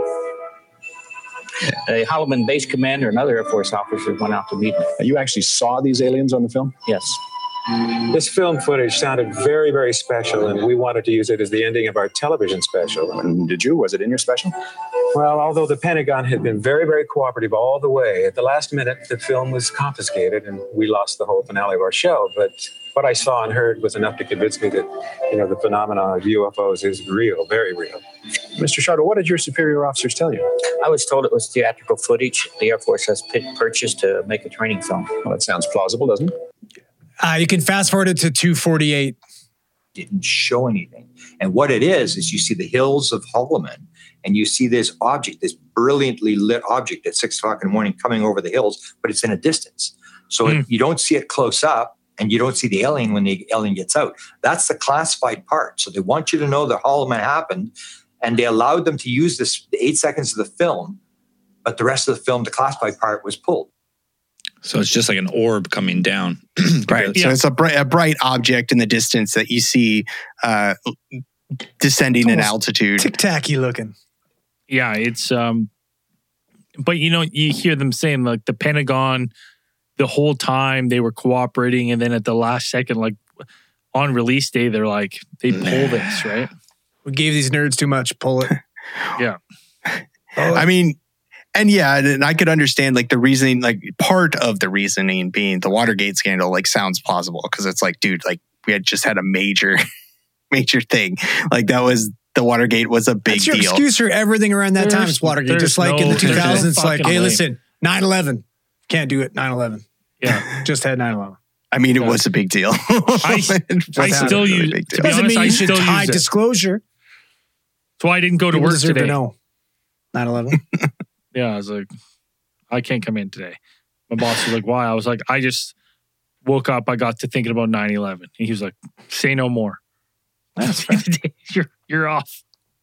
A Holloman base commander and other Air Force officers went out to meet them. You actually saw these aliens on the film? Yes. This film footage sounded very, very special, and we wanted to use it as the ending of our television special. And did you? Was it in your special? Well, although the Pentagon had been very, very cooperative all the way, at the last minute, the film was confiscated, and we lost the whole finale of our show. But what I saw and heard was enough to convince me that, the phenomenon of UFOs is real, very real. Mr. Shartle, what did your superior officers tell you? I was told it was theatrical footage the Air Force has purchased to make a training film. Well, that sounds plausible, doesn't it? You can fast forward it to 2:48. Didn't show anything. And what it is you see the hills of Holloman, and you see this object, this brilliantly lit object at 6 o'clock in the morning coming over the hills, but it's in a distance. So you don't see it close up, and you don't see the alien when the alien gets out. That's the classified part. So they want you to know that Holloman happened, and they allowed them to use the 8 seconds of the film, but the rest of the film, the classified part, was pulled. So it's just like an orb coming down. Right. So it's a bright object in the distance that you see descending in altitude. Tic-tacky looking. Yeah, it's But you hear them saying like the Pentagon, the whole time they were cooperating, and then at the last second, like on release day, they're like they pull this, right? We gave these nerds too much. Pull it. Yeah. I mean, and I could understand like the reasoning, like part of the reasoning being the Watergate scandal, like sounds plausible because it's like, dude, like we had just had a major thing. Like the Watergate was a big That's your deal. excuse for everything around that time. It's Watergate. Just like in the 2000s, it's like, hey, listen, 9/11. Can't do it. 9/11. Yeah. Just had 9/11. I mean, it was a big deal. I still use it. To be Doesn't honest, mean I you should still hide use it. disclosure. That's why I didn't go to People work deserve today. to know. 9/11. Yeah, I was like, I can't come in today. My boss was like, why? I was like, I just woke up. I got to thinking about 9/11. And he was like, say no more. That's fine. You're off.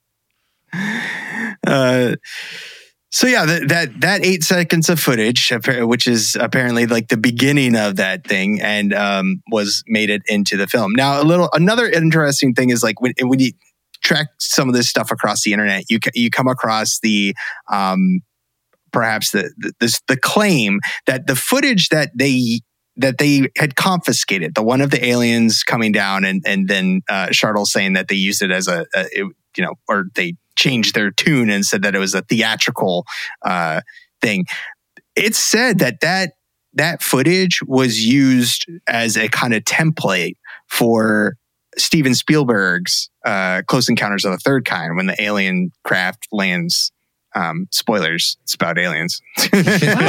So yeah, that 8 seconds of footage, which is apparently like the beginning of that thing, and was made it into the film. Now, another interesting thing is like when you track some of this stuff across the internet, you come across the perhaps the claim that the footage that they had confiscated, the one of the aliens coming down and then Chartle saying that they used it as or they changed their tune and said that it was a theatrical thing. It's said that footage was used as a kind of template for Steven Spielberg's Close Encounters of the Third Kind when the alien craft lands. Spoilers, it's about aliens. When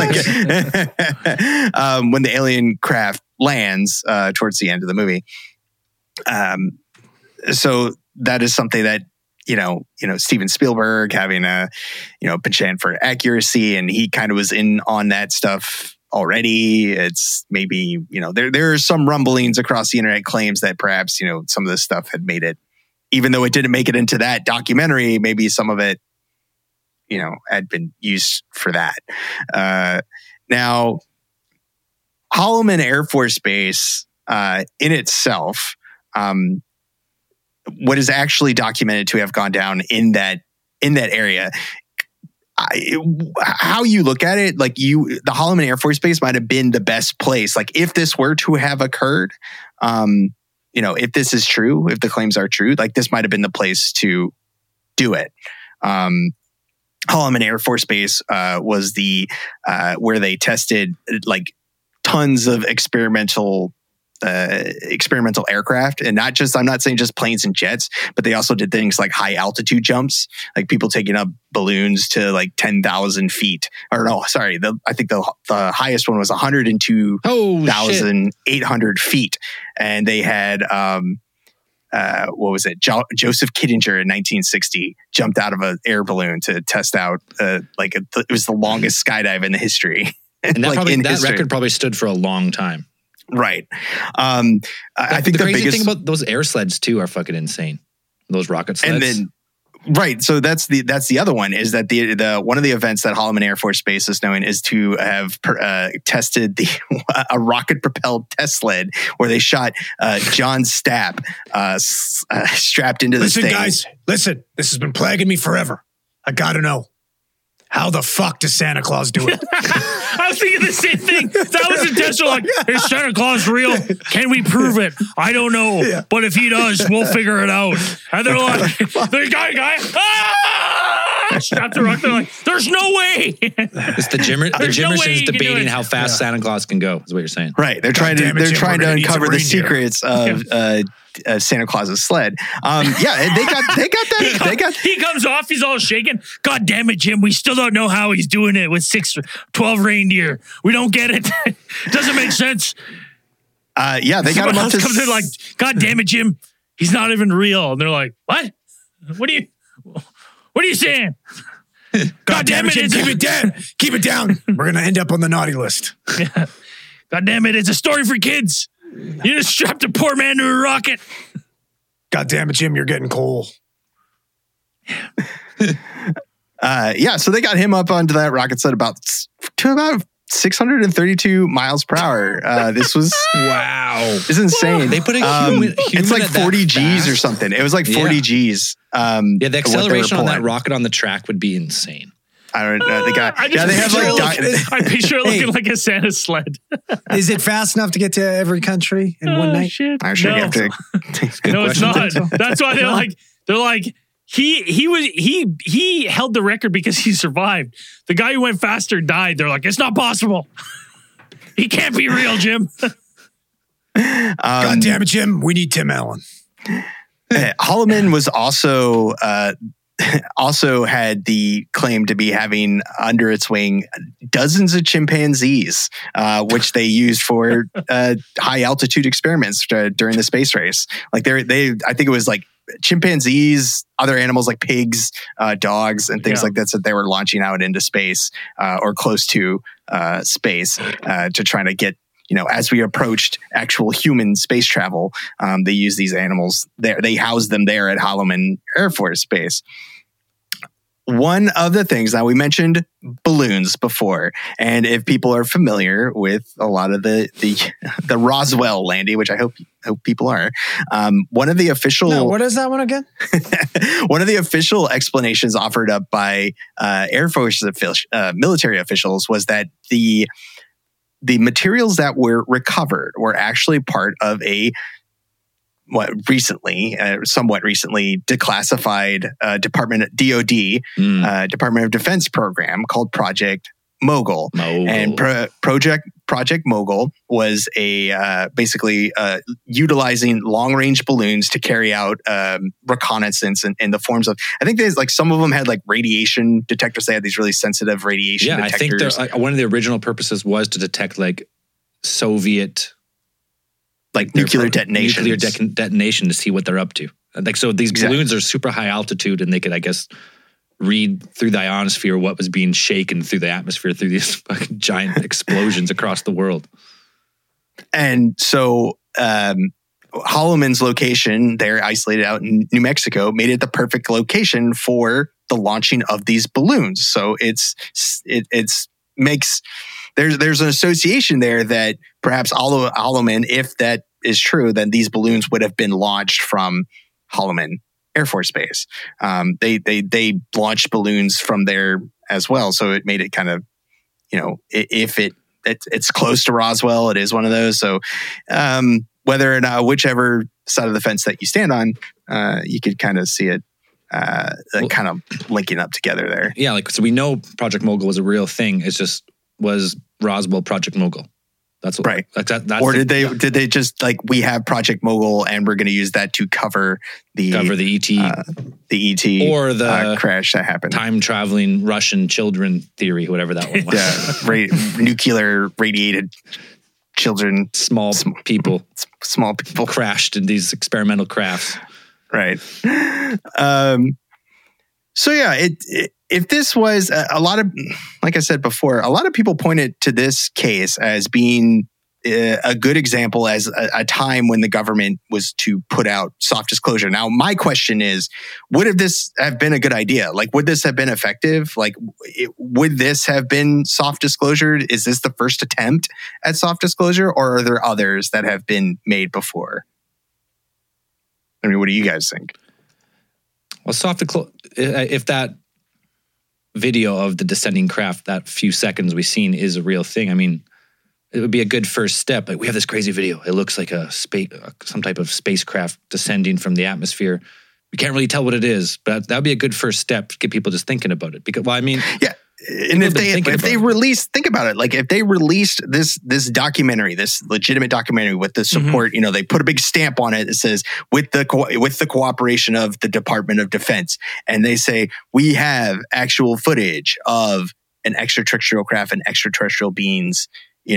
the alien craft lands towards the end of the movie. So that is something that Steven Spielberg having a penchant for accuracy, and he kind of was in on that stuff already. It's maybe there are some rumblings across the internet claims that perhaps some of this stuff had made it, even though it didn't make it into that documentary. Maybe some of it had been used for that. Now, Holloman Air Force Base in itself, what is actually documented to have gone down in that area, how you look at it, like the Holloman Air Force Base might have been the best place. Like if this were to have occurred, if this is true, if the claims are true, like this might have been the place to do it. Holloman Air Force Base was the where they tested like tons of experimental aircraft, and I'm not saying just planes and jets, but they also did things like high altitude jumps, like people taking up balloons to like 10,000 feet. Or no, sorry, I think the highest one was 102,800 feet, and they had what was it? Joseph Kittinger in 1960 jumped out of an air balloon to test out it was the longest skydive in the history. And that record probably stood for a long time. Right. I think the crazy thing about those air sleds too are fucking insane. Those rocket sleds. And then, right. So that's the other one, is that the one of the events that Holloman Air Force Base is known is to have tested a rocket propelled test sled where they shot John Stapp strapped into this thing. Listen, guys, listen. This has been plaguing me forever. I gotta know. How the fuck does Santa Claus do it? I was thinking the same thing. That was intentional. Like, is Santa Claus real? Can we prove it? I don't know. Yeah. But if he does, we'll figure it out. And they're like, there's guy. Strapped to rock. They're like, there's no way. It's the Jimersons debating how fast Santa Claus can go, is what you're saying. Right. They're trying to uncover the secrets of Santa Claus's sled. They got he comes off, he's all shaking. God damn it, Jim, we still don't know how he's doing it with 12 reindeer. We don't get it. Doesn't make sense. They got him up to comes in like, God damn it, Jim, he's not even real. And they're like, what are you saying? God damn it, Jim, keep it down. We're gonna end up on the naughty list. Yeah. God damn it, it's a story for kids. You just strapped a poor man to a rocket. God damn it, Jim, you're getting coal. So they got him up onto that rocket sled about 632 miles per hour. This was it's insane. They put a human it's like 40 G's or something. It was like 40 G's. The acceleration on that rocket on the track would be insane. I don't know the guy. I Yeah, they have I picture it looking like a Santa sled. Is it fast enough to get to every country in one night? Shit. I'm sure you have to. No, it's not. That's why they're like he held the record because he survived. The guy who went faster died. They're like, it's not possible. He can't be real, Jim. God damn it, Jim. We need Tim Allen. Holloman was also had the claim to be having under its wing dozens of chimpanzees, which they used for high altitude experiments during the space race. Like I think it was like chimpanzees, other animals like pigs, dogs, and things like that they were launching out into space or close to space to try to get. As we approached actual human space travel, they used these animals there. They housed them there at Holloman Air Force Base. One of the things, now we mentioned balloons before, and if people are familiar with a lot of the Roswell landing, which I hope people are, one of the official... No, what is that one again? One of the official explanations offered up by Air Force military officials was that the materials that were recovered were actually part of a somewhat recently declassified Department of Defense program called Project Mogul. And Project Mogul was basically utilizing long range balloons to carry out reconnaissance in the forms of, I think there's like some of them had like radiation detectors. They had these really sensitive radiation detectors. I think one of the original purposes was to detect like Soviet nuclear detonation to see what they're up to. Like, so these balloons are super high altitude and they could, I guess, read through the ionosphere what was being shaken through the atmosphere through these fucking giant explosions across the world. And so Holloman's location there, isolated out in New Mexico, made it the perfect location for the launching of these balloons. So there's an association there that perhaps Holloman, if that is true, then these balloons would have been launched from Holloman Air Force Base. They launched balloons from there as well, so it made it kind of, if it's close to Roswell, it is one of those. So whether or not whichever side of the fence that you stand on, you could kind of see it. Kind of linking up together there. Yeah, so we know Project Mogul was a real thing. Was Roswell Project Mogul? That's what, right. Did they just we have Project Mogul and we're going to use that to cover the ET or the crash that happened, time traveling Russian children theory, whatever that one was. Nuclear radiated children, small people crashed in these experimental crafts. Right. So yeah, if this was a lot of, like I said before, a lot of people pointed to this case as being a good example as a time when the government was to put out soft disclosure. Now, my question is, would this have been a good idea? Would this have been effective? Would this have been soft disclosure? Is this the first attempt at soft disclosure, or are there others that have been made before? I mean, what do you guys think? Well, if that video of the descending craft, that few seconds we've seen, is a real thing, I mean, it would be a good first step. We have this crazy video. It looks like some type of spacecraft descending from the atmosphere. We can't really tell what it is, but that would be a good first step to get people just thinking about it. Because, yeah. And if they released, think about it, if they released this documentary, this legitimate documentary with the support, they put a big stamp on it that says with the cooperation of the Department of Defense, and they say we have actual footage of an extraterrestrial craft and extraterrestrial beings,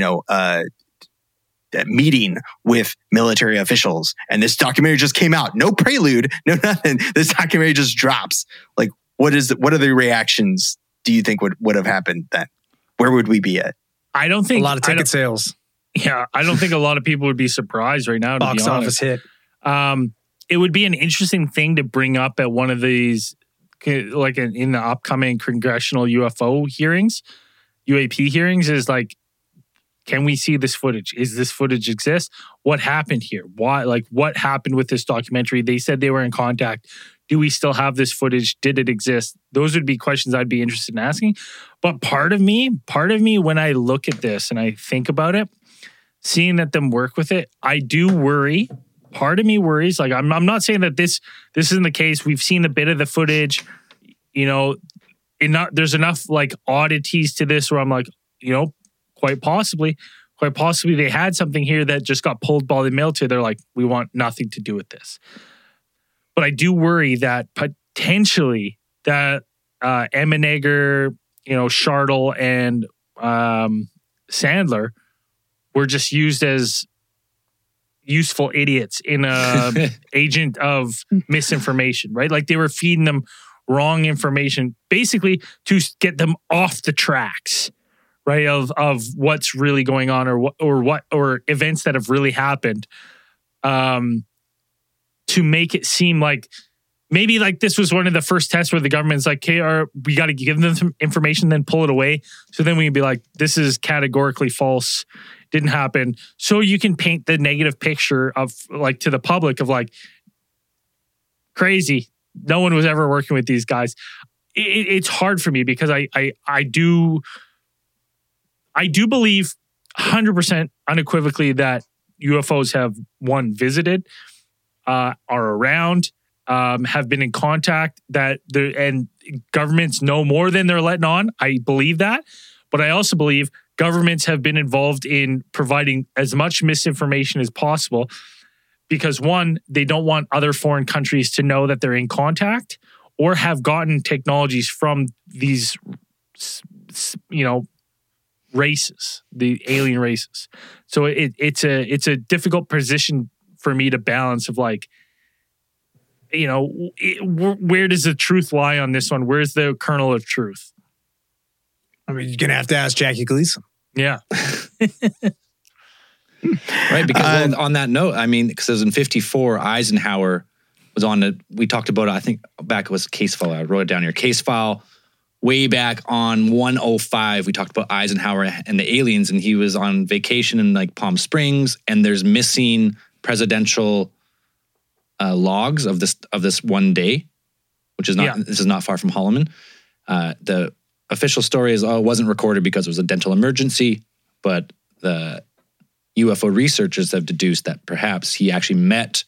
meeting with military officials, and this documentary just came out, no prelude, no nothing. This documentary just drops. What are the reactions? Do you think would have happened then? Where would we be at? I don't think a lot of ticket sales. Yeah, I don't think a lot of people would be surprised right now. Box office hit. It would be an interesting thing to bring up at one of these, in the upcoming congressional UFO hearings, UAP hearings. Is can we see this footage? Is this footage exist? What happened here? Why? What happened with this documentary? They said they were in contact Do we still have this footage? Did it exist? Those would be questions I'd be interested in asking. But part of me, when I look at this and I think about it, seeing that them work with it, I do worry. Part of me worries. Like I'm not saying that this isn't the case. We've seen a bit of the footage. There's enough like oddities to this where I'm like, quite possibly they had something here that just got pulled by the military. They're like, we want nothing to do with this. But I do worry that potentially that Emenegger, Schartle and Sandler were just used as useful idiots in a agent of misinformation, right? Like they were feeding them wrong information, basically to get them off the tracks, right? Of what's really going on or events that have really happened. To make it seem like maybe like this was one of the first tests where the government's like, okay, we got to give them some information, then pull it away. So then we can be like, this is categorically false. Didn't happen. So you can paint the negative picture of like to the public of like crazy. No one was ever working with these guys. It's hard for me because I do believe 100% unequivocally that UFOs have visited, are around, have been in contact, and governments know more than they're letting on. I believe that. But I also believe governments have been involved in providing as much misinformation as possible because, one, they don't want other foreign countries to know that they're in contact or have gotten technologies from these, races, the alien races. So it's a difficult position for me to balance of like, where does the truth lie on this one? Where's the kernel of truth? I mean, you're going to have to ask Jackie Gleason. Yeah. Right. Because on that note, I mean, because it was in 1954, Eisenhower was we talked about it, I think back it was case file. I wrote it down here. Case file way back on 105. We talked about Eisenhower and the aliens, and he was on vacation in like Palm Springs, and there's missing presidential logs of this one day, which is this is not far from Holloman. The official story is, it wasn't recorded because it was a dental emergency, but the UFO researchers have deduced that perhaps he actually met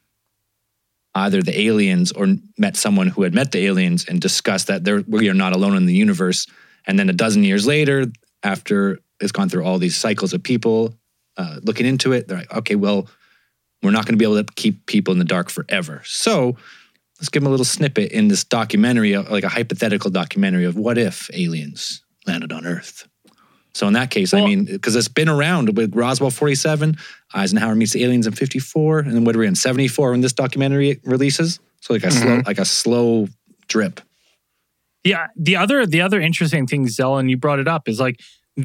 either the aliens or met someone who had met the aliens and discussed that we are not alone in the universe. And then a dozen years later, after it's gone through all these cycles of people looking into it, they're like, okay, well, we're not going to be able to keep people in the dark forever. So let's give them a little snippet in this documentary, like a hypothetical documentary of what if aliens landed on Earth. So in that case, I mean, because it's been around with Roswell 47, Eisenhower meets the aliens in 54, and then what are we in 74 when this documentary releases? So like a slow drip. Yeah. The other interesting thing, Zell, and you brought it up, is like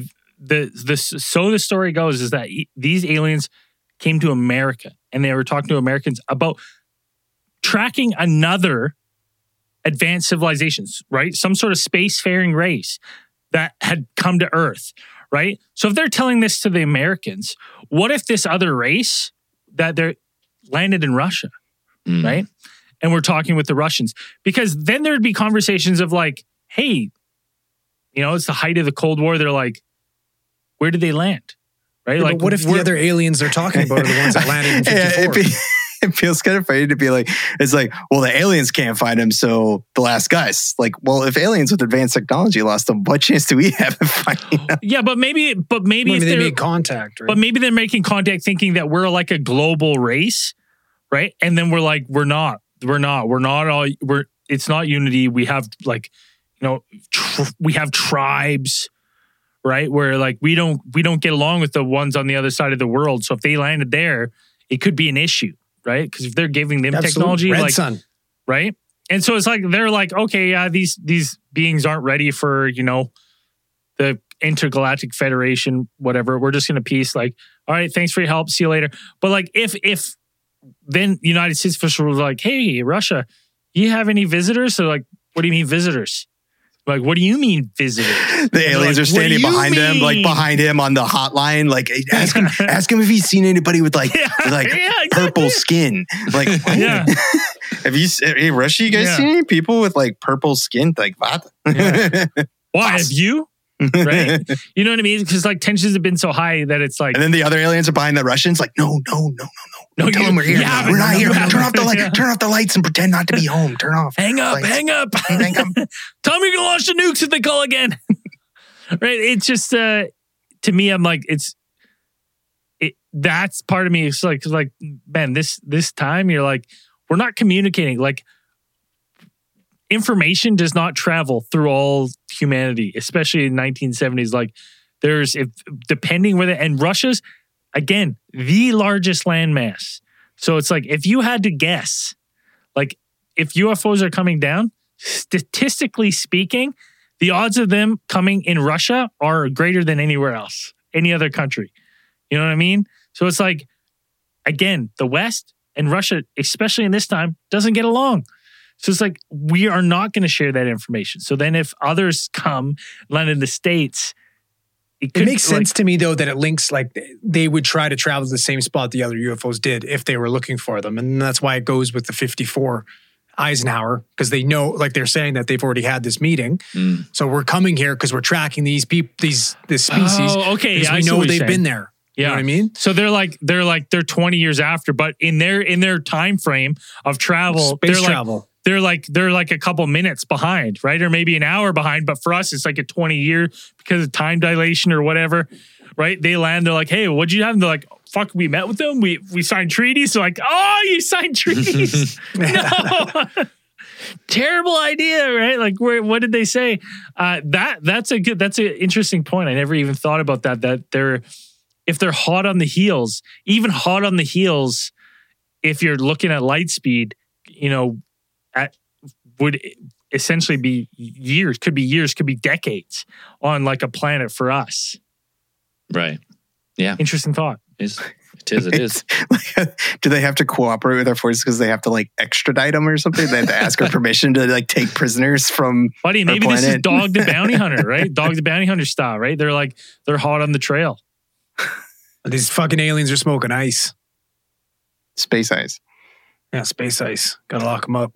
the story goes is that these aliens came to America and they were talking to Americans about tracking another advanced civilizations, right? Some sort of spacefaring race that had come to Earth, right? So if they're telling this to the Americans, what if this other race that they're landed in Russia, right? And we're talking with the Russians, because then there'd be conversations of like, hey, it's the height of the Cold War. They're like, where did they land? Right? Yeah, like, what if the other aliens they're talking about are the ones that landed in 54? It feels kind of funny to be like, it's like, well, the aliens can't find them, so the last guys. Like, well, if aliens with advanced technology lost them, what chance do we have of finding them? Yeah, but maybe if they made contact, right? But maybe they're making contact thinking that we're like a global race, right? And then we're like, we're not all. It's not unity. We have like, we have tribes, right? Where like we don't get along with the ones on the other side of the world. So if they landed there, it could be an issue. Right? Because if they're giving them technology, Red like Sun. Right? And so it's like they're like, okay, yeah, these beings aren't ready for, the Intergalactic Federation, whatever. We're just gonna peace, like, all right, thanks for your help. See you later. But like if then United States officials were like, hey, Russia, you have any visitors? So like, what do you mean visitors? Like, what do you mean visitors? The aliens are standing behind him, like behind him on the hotline. Like, ask him if he's seen anybody with like purple skin. Like, yeah. Hey, Russia, you guys seen any people with like purple skin? Like, what? Yeah. Why have you? Right? You know what I mean? Because like tensions have been so high that it's like. And then the other aliens are behind the Russians. Like, no. No, tell them we're here. Yeah, we're not here. Turn off the light. Turn off the lights and pretend not to be home. Turn off. Hang up. Tell them you're gonna launch the nukes if they call again. Right? It's just to me, I'm like, that's part of me. It's like man, this time you're like, we're not communicating. Like, information does not travel through all humanity, especially in 1970s. Like, depending where and Russia's, again, the largest landmass. So it's like, if you had to guess, like, if UFOs are coming down, statistically speaking, the odds of them coming in Russia are greater than anywhere else, any other country. You know what I mean? So it's like, again, the West and Russia, especially in this time, doesn't get along. So it's like, we are not going to share that information. So then if others come, land in the States, it makes sense to me, though, that it links, like, they would try to travel to the same spot the other UFOs did if they were looking for them. And that's why it goes with the 54 Eisenhower, because they know, like they're saying that they've already had this meeting. So we're coming here because we're tracking these people, this species. Oh, okay. Because we know they've been there. You know what I mean? So they're 20 years after, but in their time frame of travel, they're like a couple minutes behind, right? Or maybe an hour behind. But for us, it's like a 20-year because of time dilation or whatever, right? They land, they're like, hey, what'd you have? And they're like, fuck, we met with them. We signed treaties. So like, oh, you signed treaties. No. Terrible idea, right? Like, what did they say? That's an interesting point. I never even thought about that. That if they're hot on the heels, even hot on the heels, if you're looking at light speed, you know, would essentially be years, could be decades on like a planet for us. Right. Yeah. Interesting thought. It is. Do they have to cooperate with our forces because they have to like extradite them or something? They have to ask our permission to like take prisoners from Buddy, maybe this is Dog the Bounty Hunter, right? Dog the Bounty Hunter style, right? They're hot on the trail. These fucking aliens are smoking ice. Space ice. Yeah, space ice. Gotta lock them up.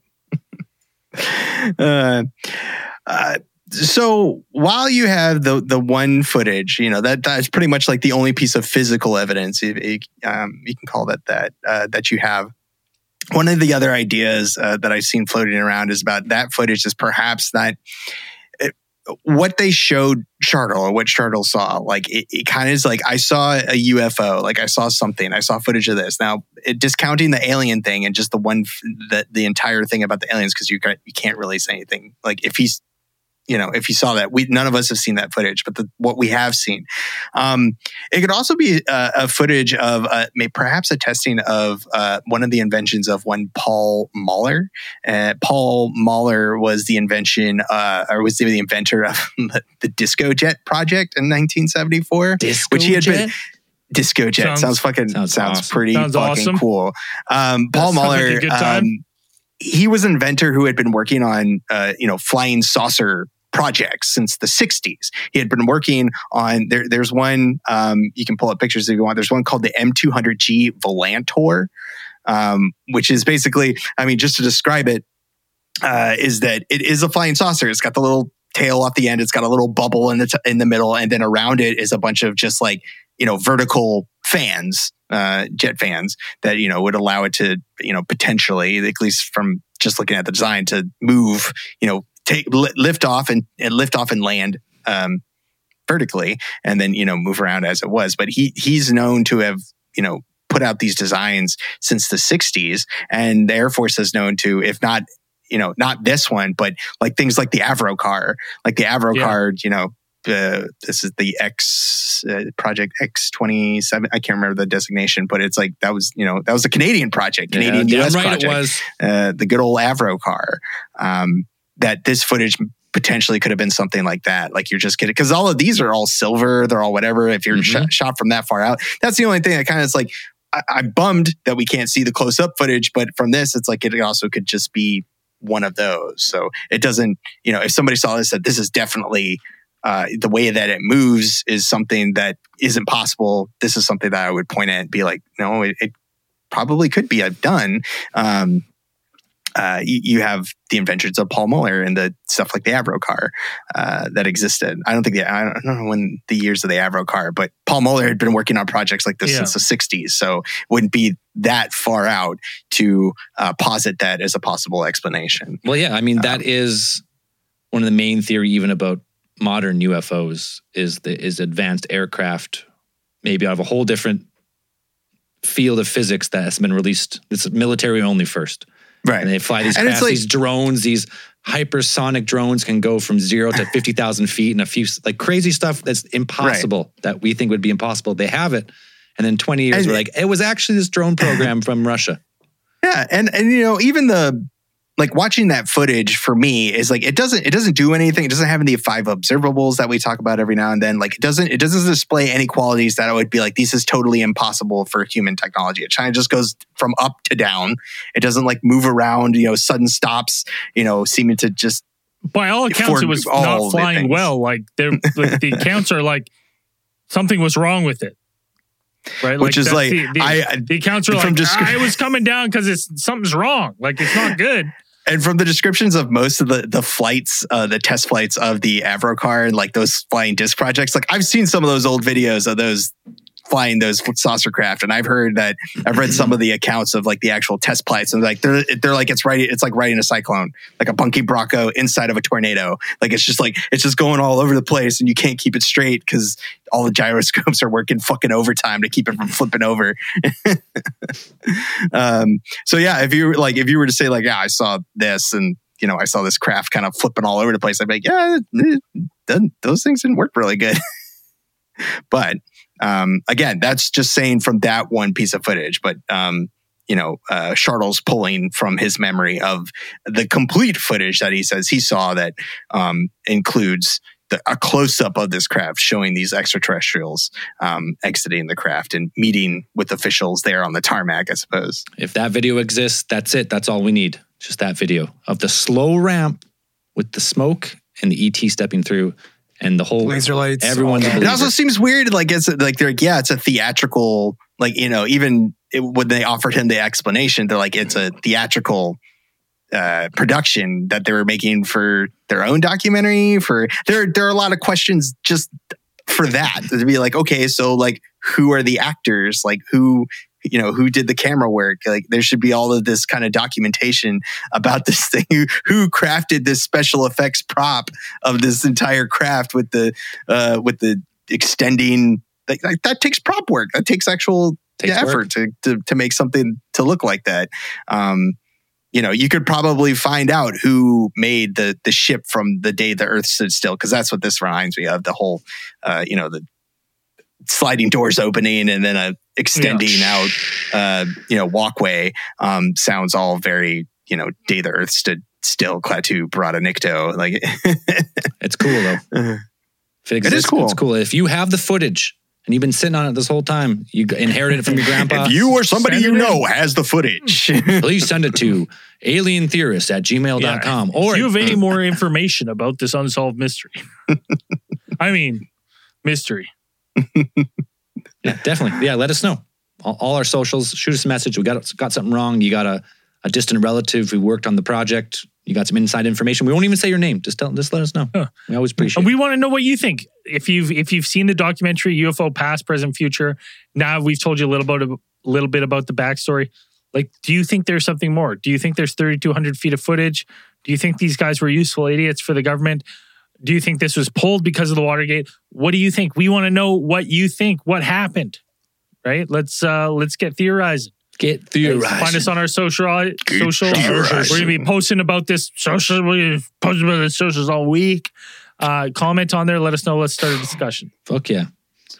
So while you have the one footage, you know, that's pretty much like the only piece of physical evidence, you can call that you have. One of the other ideas that I've seen floating around is about that footage is perhaps that what they showed Chartle, or what Chartle saw, like it kind of is like, I saw a UFO, like I saw something, I saw footage of this. Now, discounting the alien thing and just the entire thing about the aliens, because you can't really say anything. Like if you saw that, none of us have seen that footage, but what we have seen, it could also be a footage of perhaps a testing of one of the inventions of one Paul Mahler. Paul Mahler was the inventor of the Disco Jet project in 1974, which he had been. Disco Jet sounds pretty fucking awesome. Cool. Paul Mahler, he was an inventor who had been working on flying saucer projects since the 60s. He had been working on there's one, you can pull up pictures if you want. There's one called the M200G Volantor, which is basically, I mean, just to describe it, is that it is a flying saucer. It's got the little tail off the end. It's got a little bubble in the middle, and then around it is a bunch of just like, vertical fans, jet fans that, would allow it to, potentially, at least from just looking at the design, to move, lift off and land vertically, and then, move around as it was. But he's known to have, put out these designs since the 60s, and the Air Force is known to, if not, not this one, but like things like the Avro car, this is the Project X-27. I can't remember the designation, but it's like that was a Canadian project, Canadian US project. It was the good old Avro car. That this footage potentially could have been something like that. Like, you're just kidding, because all of these are all silver. They're all whatever. If you're shot from that far out, that's the only thing that kind of is like, I'm bummed that we can't see the close up footage. But from this, it's like it also could just be one of those. So it doesn't. If somebody saw this, that this is definitely. The way that it moves is something that isn't possible. This is something that I would point at and be like, no, it probably could be done. you have the inventions of Paul Muller and the stuff like the Avro car that existed. I don't know when the years of the Avro car, but Paul Muller had been working on projects like this since the 60s. So it wouldn't be that far out to posit that as a possible explanation. Well, yeah, I mean, that is one of the main theory even about modern UFOs is advanced aircraft, maybe out of a whole different field of physics that has been released. It's military only first. Right. And they fly these crafts, these drones, these hypersonic drones can go from 0 to 50,000 feet and a few, like crazy stuff that's impossible that we think would be impossible. They have it. And then 20 years, we're like, it was actually this drone program from Russia. Yeah. And even like watching that footage for me is like, it doesn't do anything. It doesn't have any 5 observables that we talk about every now and then. Like it doesn't display any qualities that I would be like, this is totally impossible for human technology. It kind of just goes from up to down. It doesn't like move around, sudden stops, seeming to just. By all accounts, it was not flying well. Like the accounts are like something was wrong with it. Right. Which is like, the accounts are like, it was coming down because something's wrong. Like it's not good. And from the descriptions of most of the flights, the test flights of the Avro car and like those flying disc projects, like I've seen some of those old videos of those flying those saucer craft, and I've read some of the accounts of like the actual test flights, and like they're like it's like riding a cyclone, like a Bunky Bronco inside of a tornado. Like it's just going all over the place, and you can't keep it straight because all the gyroscopes are working fucking overtime to keep it from flipping over. So yeah, if you were to say like, yeah, I saw this and I saw this craft kind of flipping all over the place, I'd be like, yeah, those things didn't work really good. But again, that's just saying from that one piece of footage. But Chartle's pulling from his memory of the complete footage that he says he saw that includes a close-up of this craft showing these extraterrestrials exiting the craft and meeting with officials there on the tarmac, I suppose. If that video exists, that's it. That's all we need. Just that video of the slow ramp with the smoke and the ET stepping through and the whole laser lights. Everyone's It also seems weird. Like it's like they're like, yeah, it's a theatrical. Like even when they offered him the explanation, they're like, it's a theatrical production that they were making for their own documentary. There are a lot of questions just for that to be like, okay, so like who are the actors? Like who did the camera work? Like there should be all of this kind of documentation about this thing. Who crafted this special effects prop of this entire craft with the extending? Like that takes prop work. That takes actual effort to make something to look like that. You could probably find out who made the ship from the day the Earth stood still, because that's what this reminds me of. The whole, the sliding doors opening and then a extending out, walkway sounds all very, day the Earth stood still, Klaatu Barada Nikto. Like, it's cool though. If it exists, is cool. It's cool. If you have the footage and you've been sitting on it this whole time, you inherited it from your grandpa. If you or somebody has the footage, please send it to alientheorist@gmail.com. Yeah. Or if you have any more information about this unsolved mystery. I mean, mystery. Yeah, definitely. Yeah, let us know. All our socials, shoot us a message. We got something wrong. You got a distant relative who worked on the project. You got some inside information. We won't even say your name. Just let us know. Huh. We always appreciate it. We want to know what you think. If you've seen the documentary UFO Past, Present, Future, now we've told you a little bit about the backstory. Like, do you think there's something more? Do you think there's 3,200 feet of footage? Do you think these guys were useful idiots for the government? Do you think this was pulled because of the Watergate? What do you think? We want to know what you think. What happened? Right? Let's get theorizing. Get theorizing. Find us on our social. We're going to be posting about this social. We're posting about the socials all week. Comment on there. Let us know. Let's start a discussion. Fuck yeah.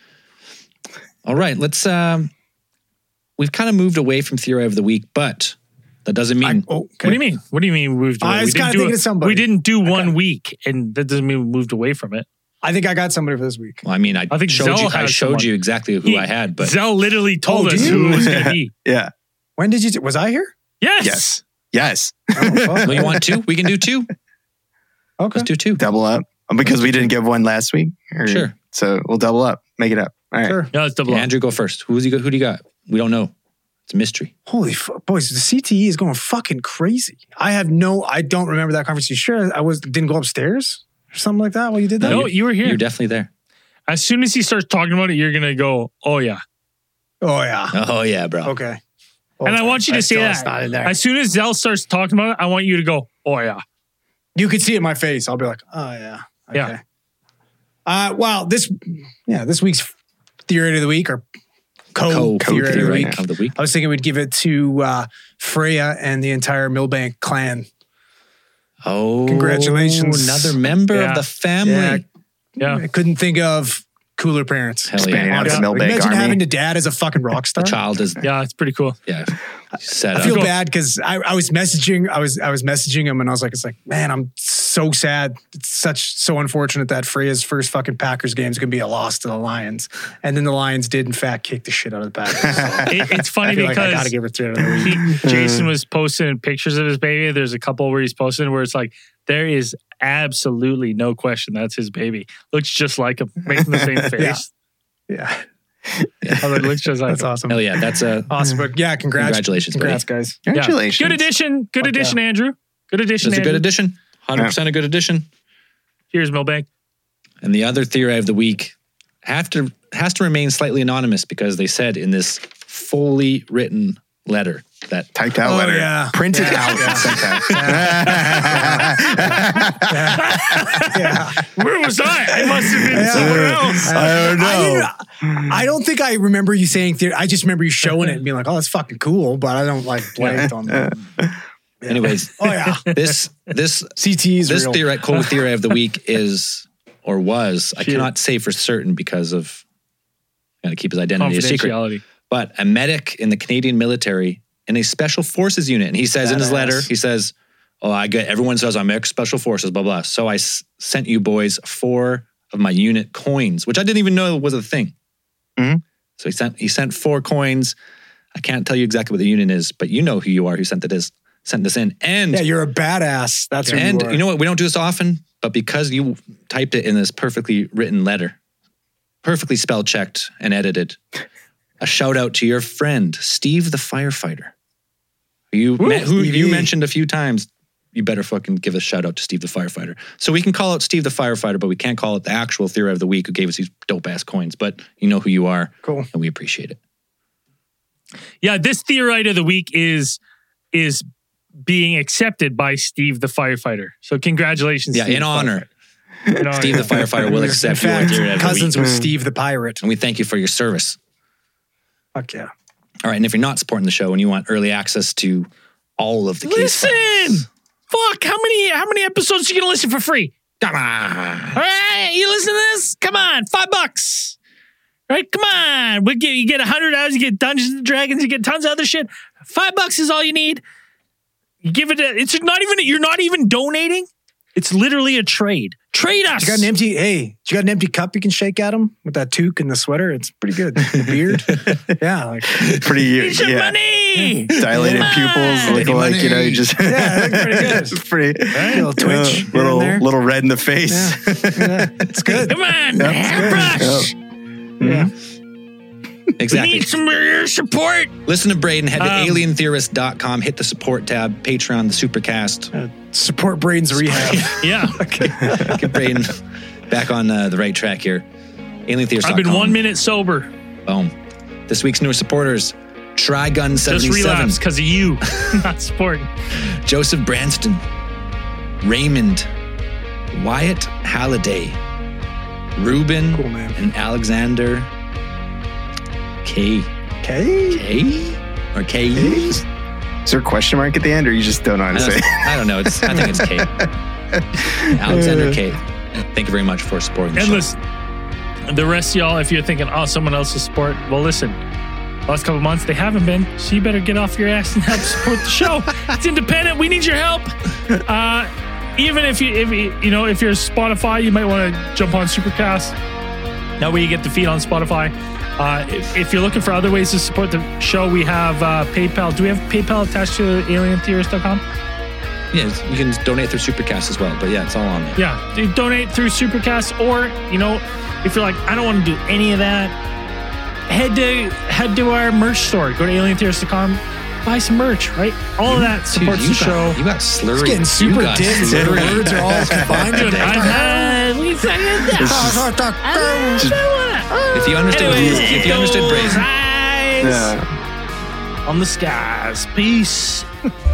All right. Let's. We've kind of moved away from Theory of the Week, but that doesn't mean. What do you mean? What do you mean we moved away? I was kind of thinking of somebody. We didn't do 1 week, and that doesn't mean we moved away from it. I think I got somebody for this week. Well, I mean, I think I showed you exactly who I had, but Zell literally told us who it was going to be. Yeah. When did you? Was I here? Yes. Well, you want 2? We can do 2. Okay. Let's do 2. Double up. Because we didn't give one last week. Sure. So we'll double up. Make it up. All right. Sure. Yeah, let's double up. Andrew, go first. Who do you got? We don't know. It's a mystery. Holy boys, the CTE is going fucking crazy. I don't remember that conference. You sure didn't go upstairs or something like that while you did that? No, you were here. You're definitely there. As soon as he starts talking about it, you're going to go, oh, yeah. Oh, yeah. Oh, yeah, bro. Okay. And I want you to say that. As soon as Zell starts talking about it, I want you to go, oh, yeah. You could see it in my face. I'll be like, oh, yeah. Okay. Yeah. Well, this week's Theory of the Week or co-theory of the week. I was thinking we'd give it to Freya and the entire Milbank clan. Oh, congratulations! Another member of the family. Yeah, I couldn't think of cooler parents. Hell yeah! Imagine having a dad as a fucking rock star. A child is. Yeah, it's pretty cool. Yeah. I feel bad because I was messaging. I was messaging him and I was like, man, I'm so sad. It's so unfortunate that Freya's first fucking Packers game is going to be a loss to the Lions, and then the Lions did in fact kick the shit out of the Packers. So it's funny because I got to give her 3 out of the week. Jason was posting pictures of his baby. There's a couple where he's posting where it's like there is absolutely no question that's his baby. Looks just like him, making the same face. Yeah. It looks just like that's awesome. Hell yeah, that's awesome. But yeah, congratulations, guys. Congratulations. Yeah. Good addition, Andrew. Good addition. It's a good addition. 100% a good addition. Here's Milbank. And the other theory of the week has to remain slightly anonymous because they said in this fully written letter that typed out letter, printed out. Where was I? I must have been somewhere else. I don't know. I don't think I remember you saying theory. I just remember you showing it and being like, "Oh, that's fucking cool," but I don't like blanked on that. Yeah. Anyways, this CT is this real. theory of the week is or was. I cannot say for certain because of got to keep his identity a secret. But a medic in the Canadian military in a special forces unit, and he says in his letter, he says, "Oh, everyone says I'm ex-special forces, blah blah." So I sent you boys 4 of my unit coins, which I didn't even know was a thing. Mm-hmm. So he sent 4 coins. I can't tell you exactly what the unit is, but you know who you are who sent this in. And yeah, you're a badass. That's who you are. You know what? We don't do this often, but because you typed it in this perfectly written letter, perfectly spell checked and edited, a shout out to your friend Steve the firefighter, who you mentioned a few times. You better fucking give a shout out to Steve the firefighter. So we can call out Steve the firefighter, but we can't call it the actual theory of the week who gave us these dope ass coins. But you know who you are, cool, and we appreciate it. Yeah, this theory of the week is being accepted by Steve the firefighter. So congratulations. Yeah, Steve in honor. Steve the firefighter will accept your theory of the cousins week. with Steve the pirate, and we thank you for your service. Fuck yeah! All right, and if you're not supporting the show and you want early access to all of the case files, fuck, how many episodes are you gonna listen for free? Come on. All right, you listen to this? Come on, $5. Right? Come on. You get 100 hours, you get Dungeons and Dragons, you get tons of other shit. $5 is all you need. You give it you're not even donating. It's literally a trade. Trade us. You got an empty cup you can shake at him with that toque and the sweater? It's pretty good. The beard. Yeah. Like pretty money. Dilated pupils. Look like, you just look pretty good. It's pretty little twitch. Little red in the face. Yeah. It's good. Come on, hairbrush. Yeah. Exactly. We need some of your support. Listen to Braden. Head to alientheorist.com. Hit the support tab. Patreon, the Supercast. Support Braden's rehab. Yeah. Get Braden back on the right track here. Alientheorist.com. I've been 1 minute sober. Boom. This week's newer supporters: Trigun77. Just relapse because of you. Not supporting. Joseph Branston. Raymond. Wyatt Halliday. Ruben. Cool, man. And Alexander K. Or K? Is there a question mark at the end, or you just don't know how to say it? I don't know. I think it's K. Alexander K. Thank you very much for supporting the show. Listen, the rest of y'all, if you're thinking, someone else will support, well, listen, last couple months they haven't been, so you better get off your ass and help support the show. It's independent. We need your help. Even if you're Spotify, you might want to jump on Supercast. That way you get the feed on Spotify. If you're looking for other ways to support the show, we have PayPal. Do we have PayPal attached to alientheorist.com? Yeah, you can donate through Supercast as well. But yeah, it's all on there. Yeah, donate through Supercast. Or, if you're like, I don't want to do any of that, head to our merch store. Go to alientheorist.com. Buy some merch, right? All of that supports the show. You got slurry. It's getting super dense. The words are all combined. If you understood Brayden. On the skies. Peace.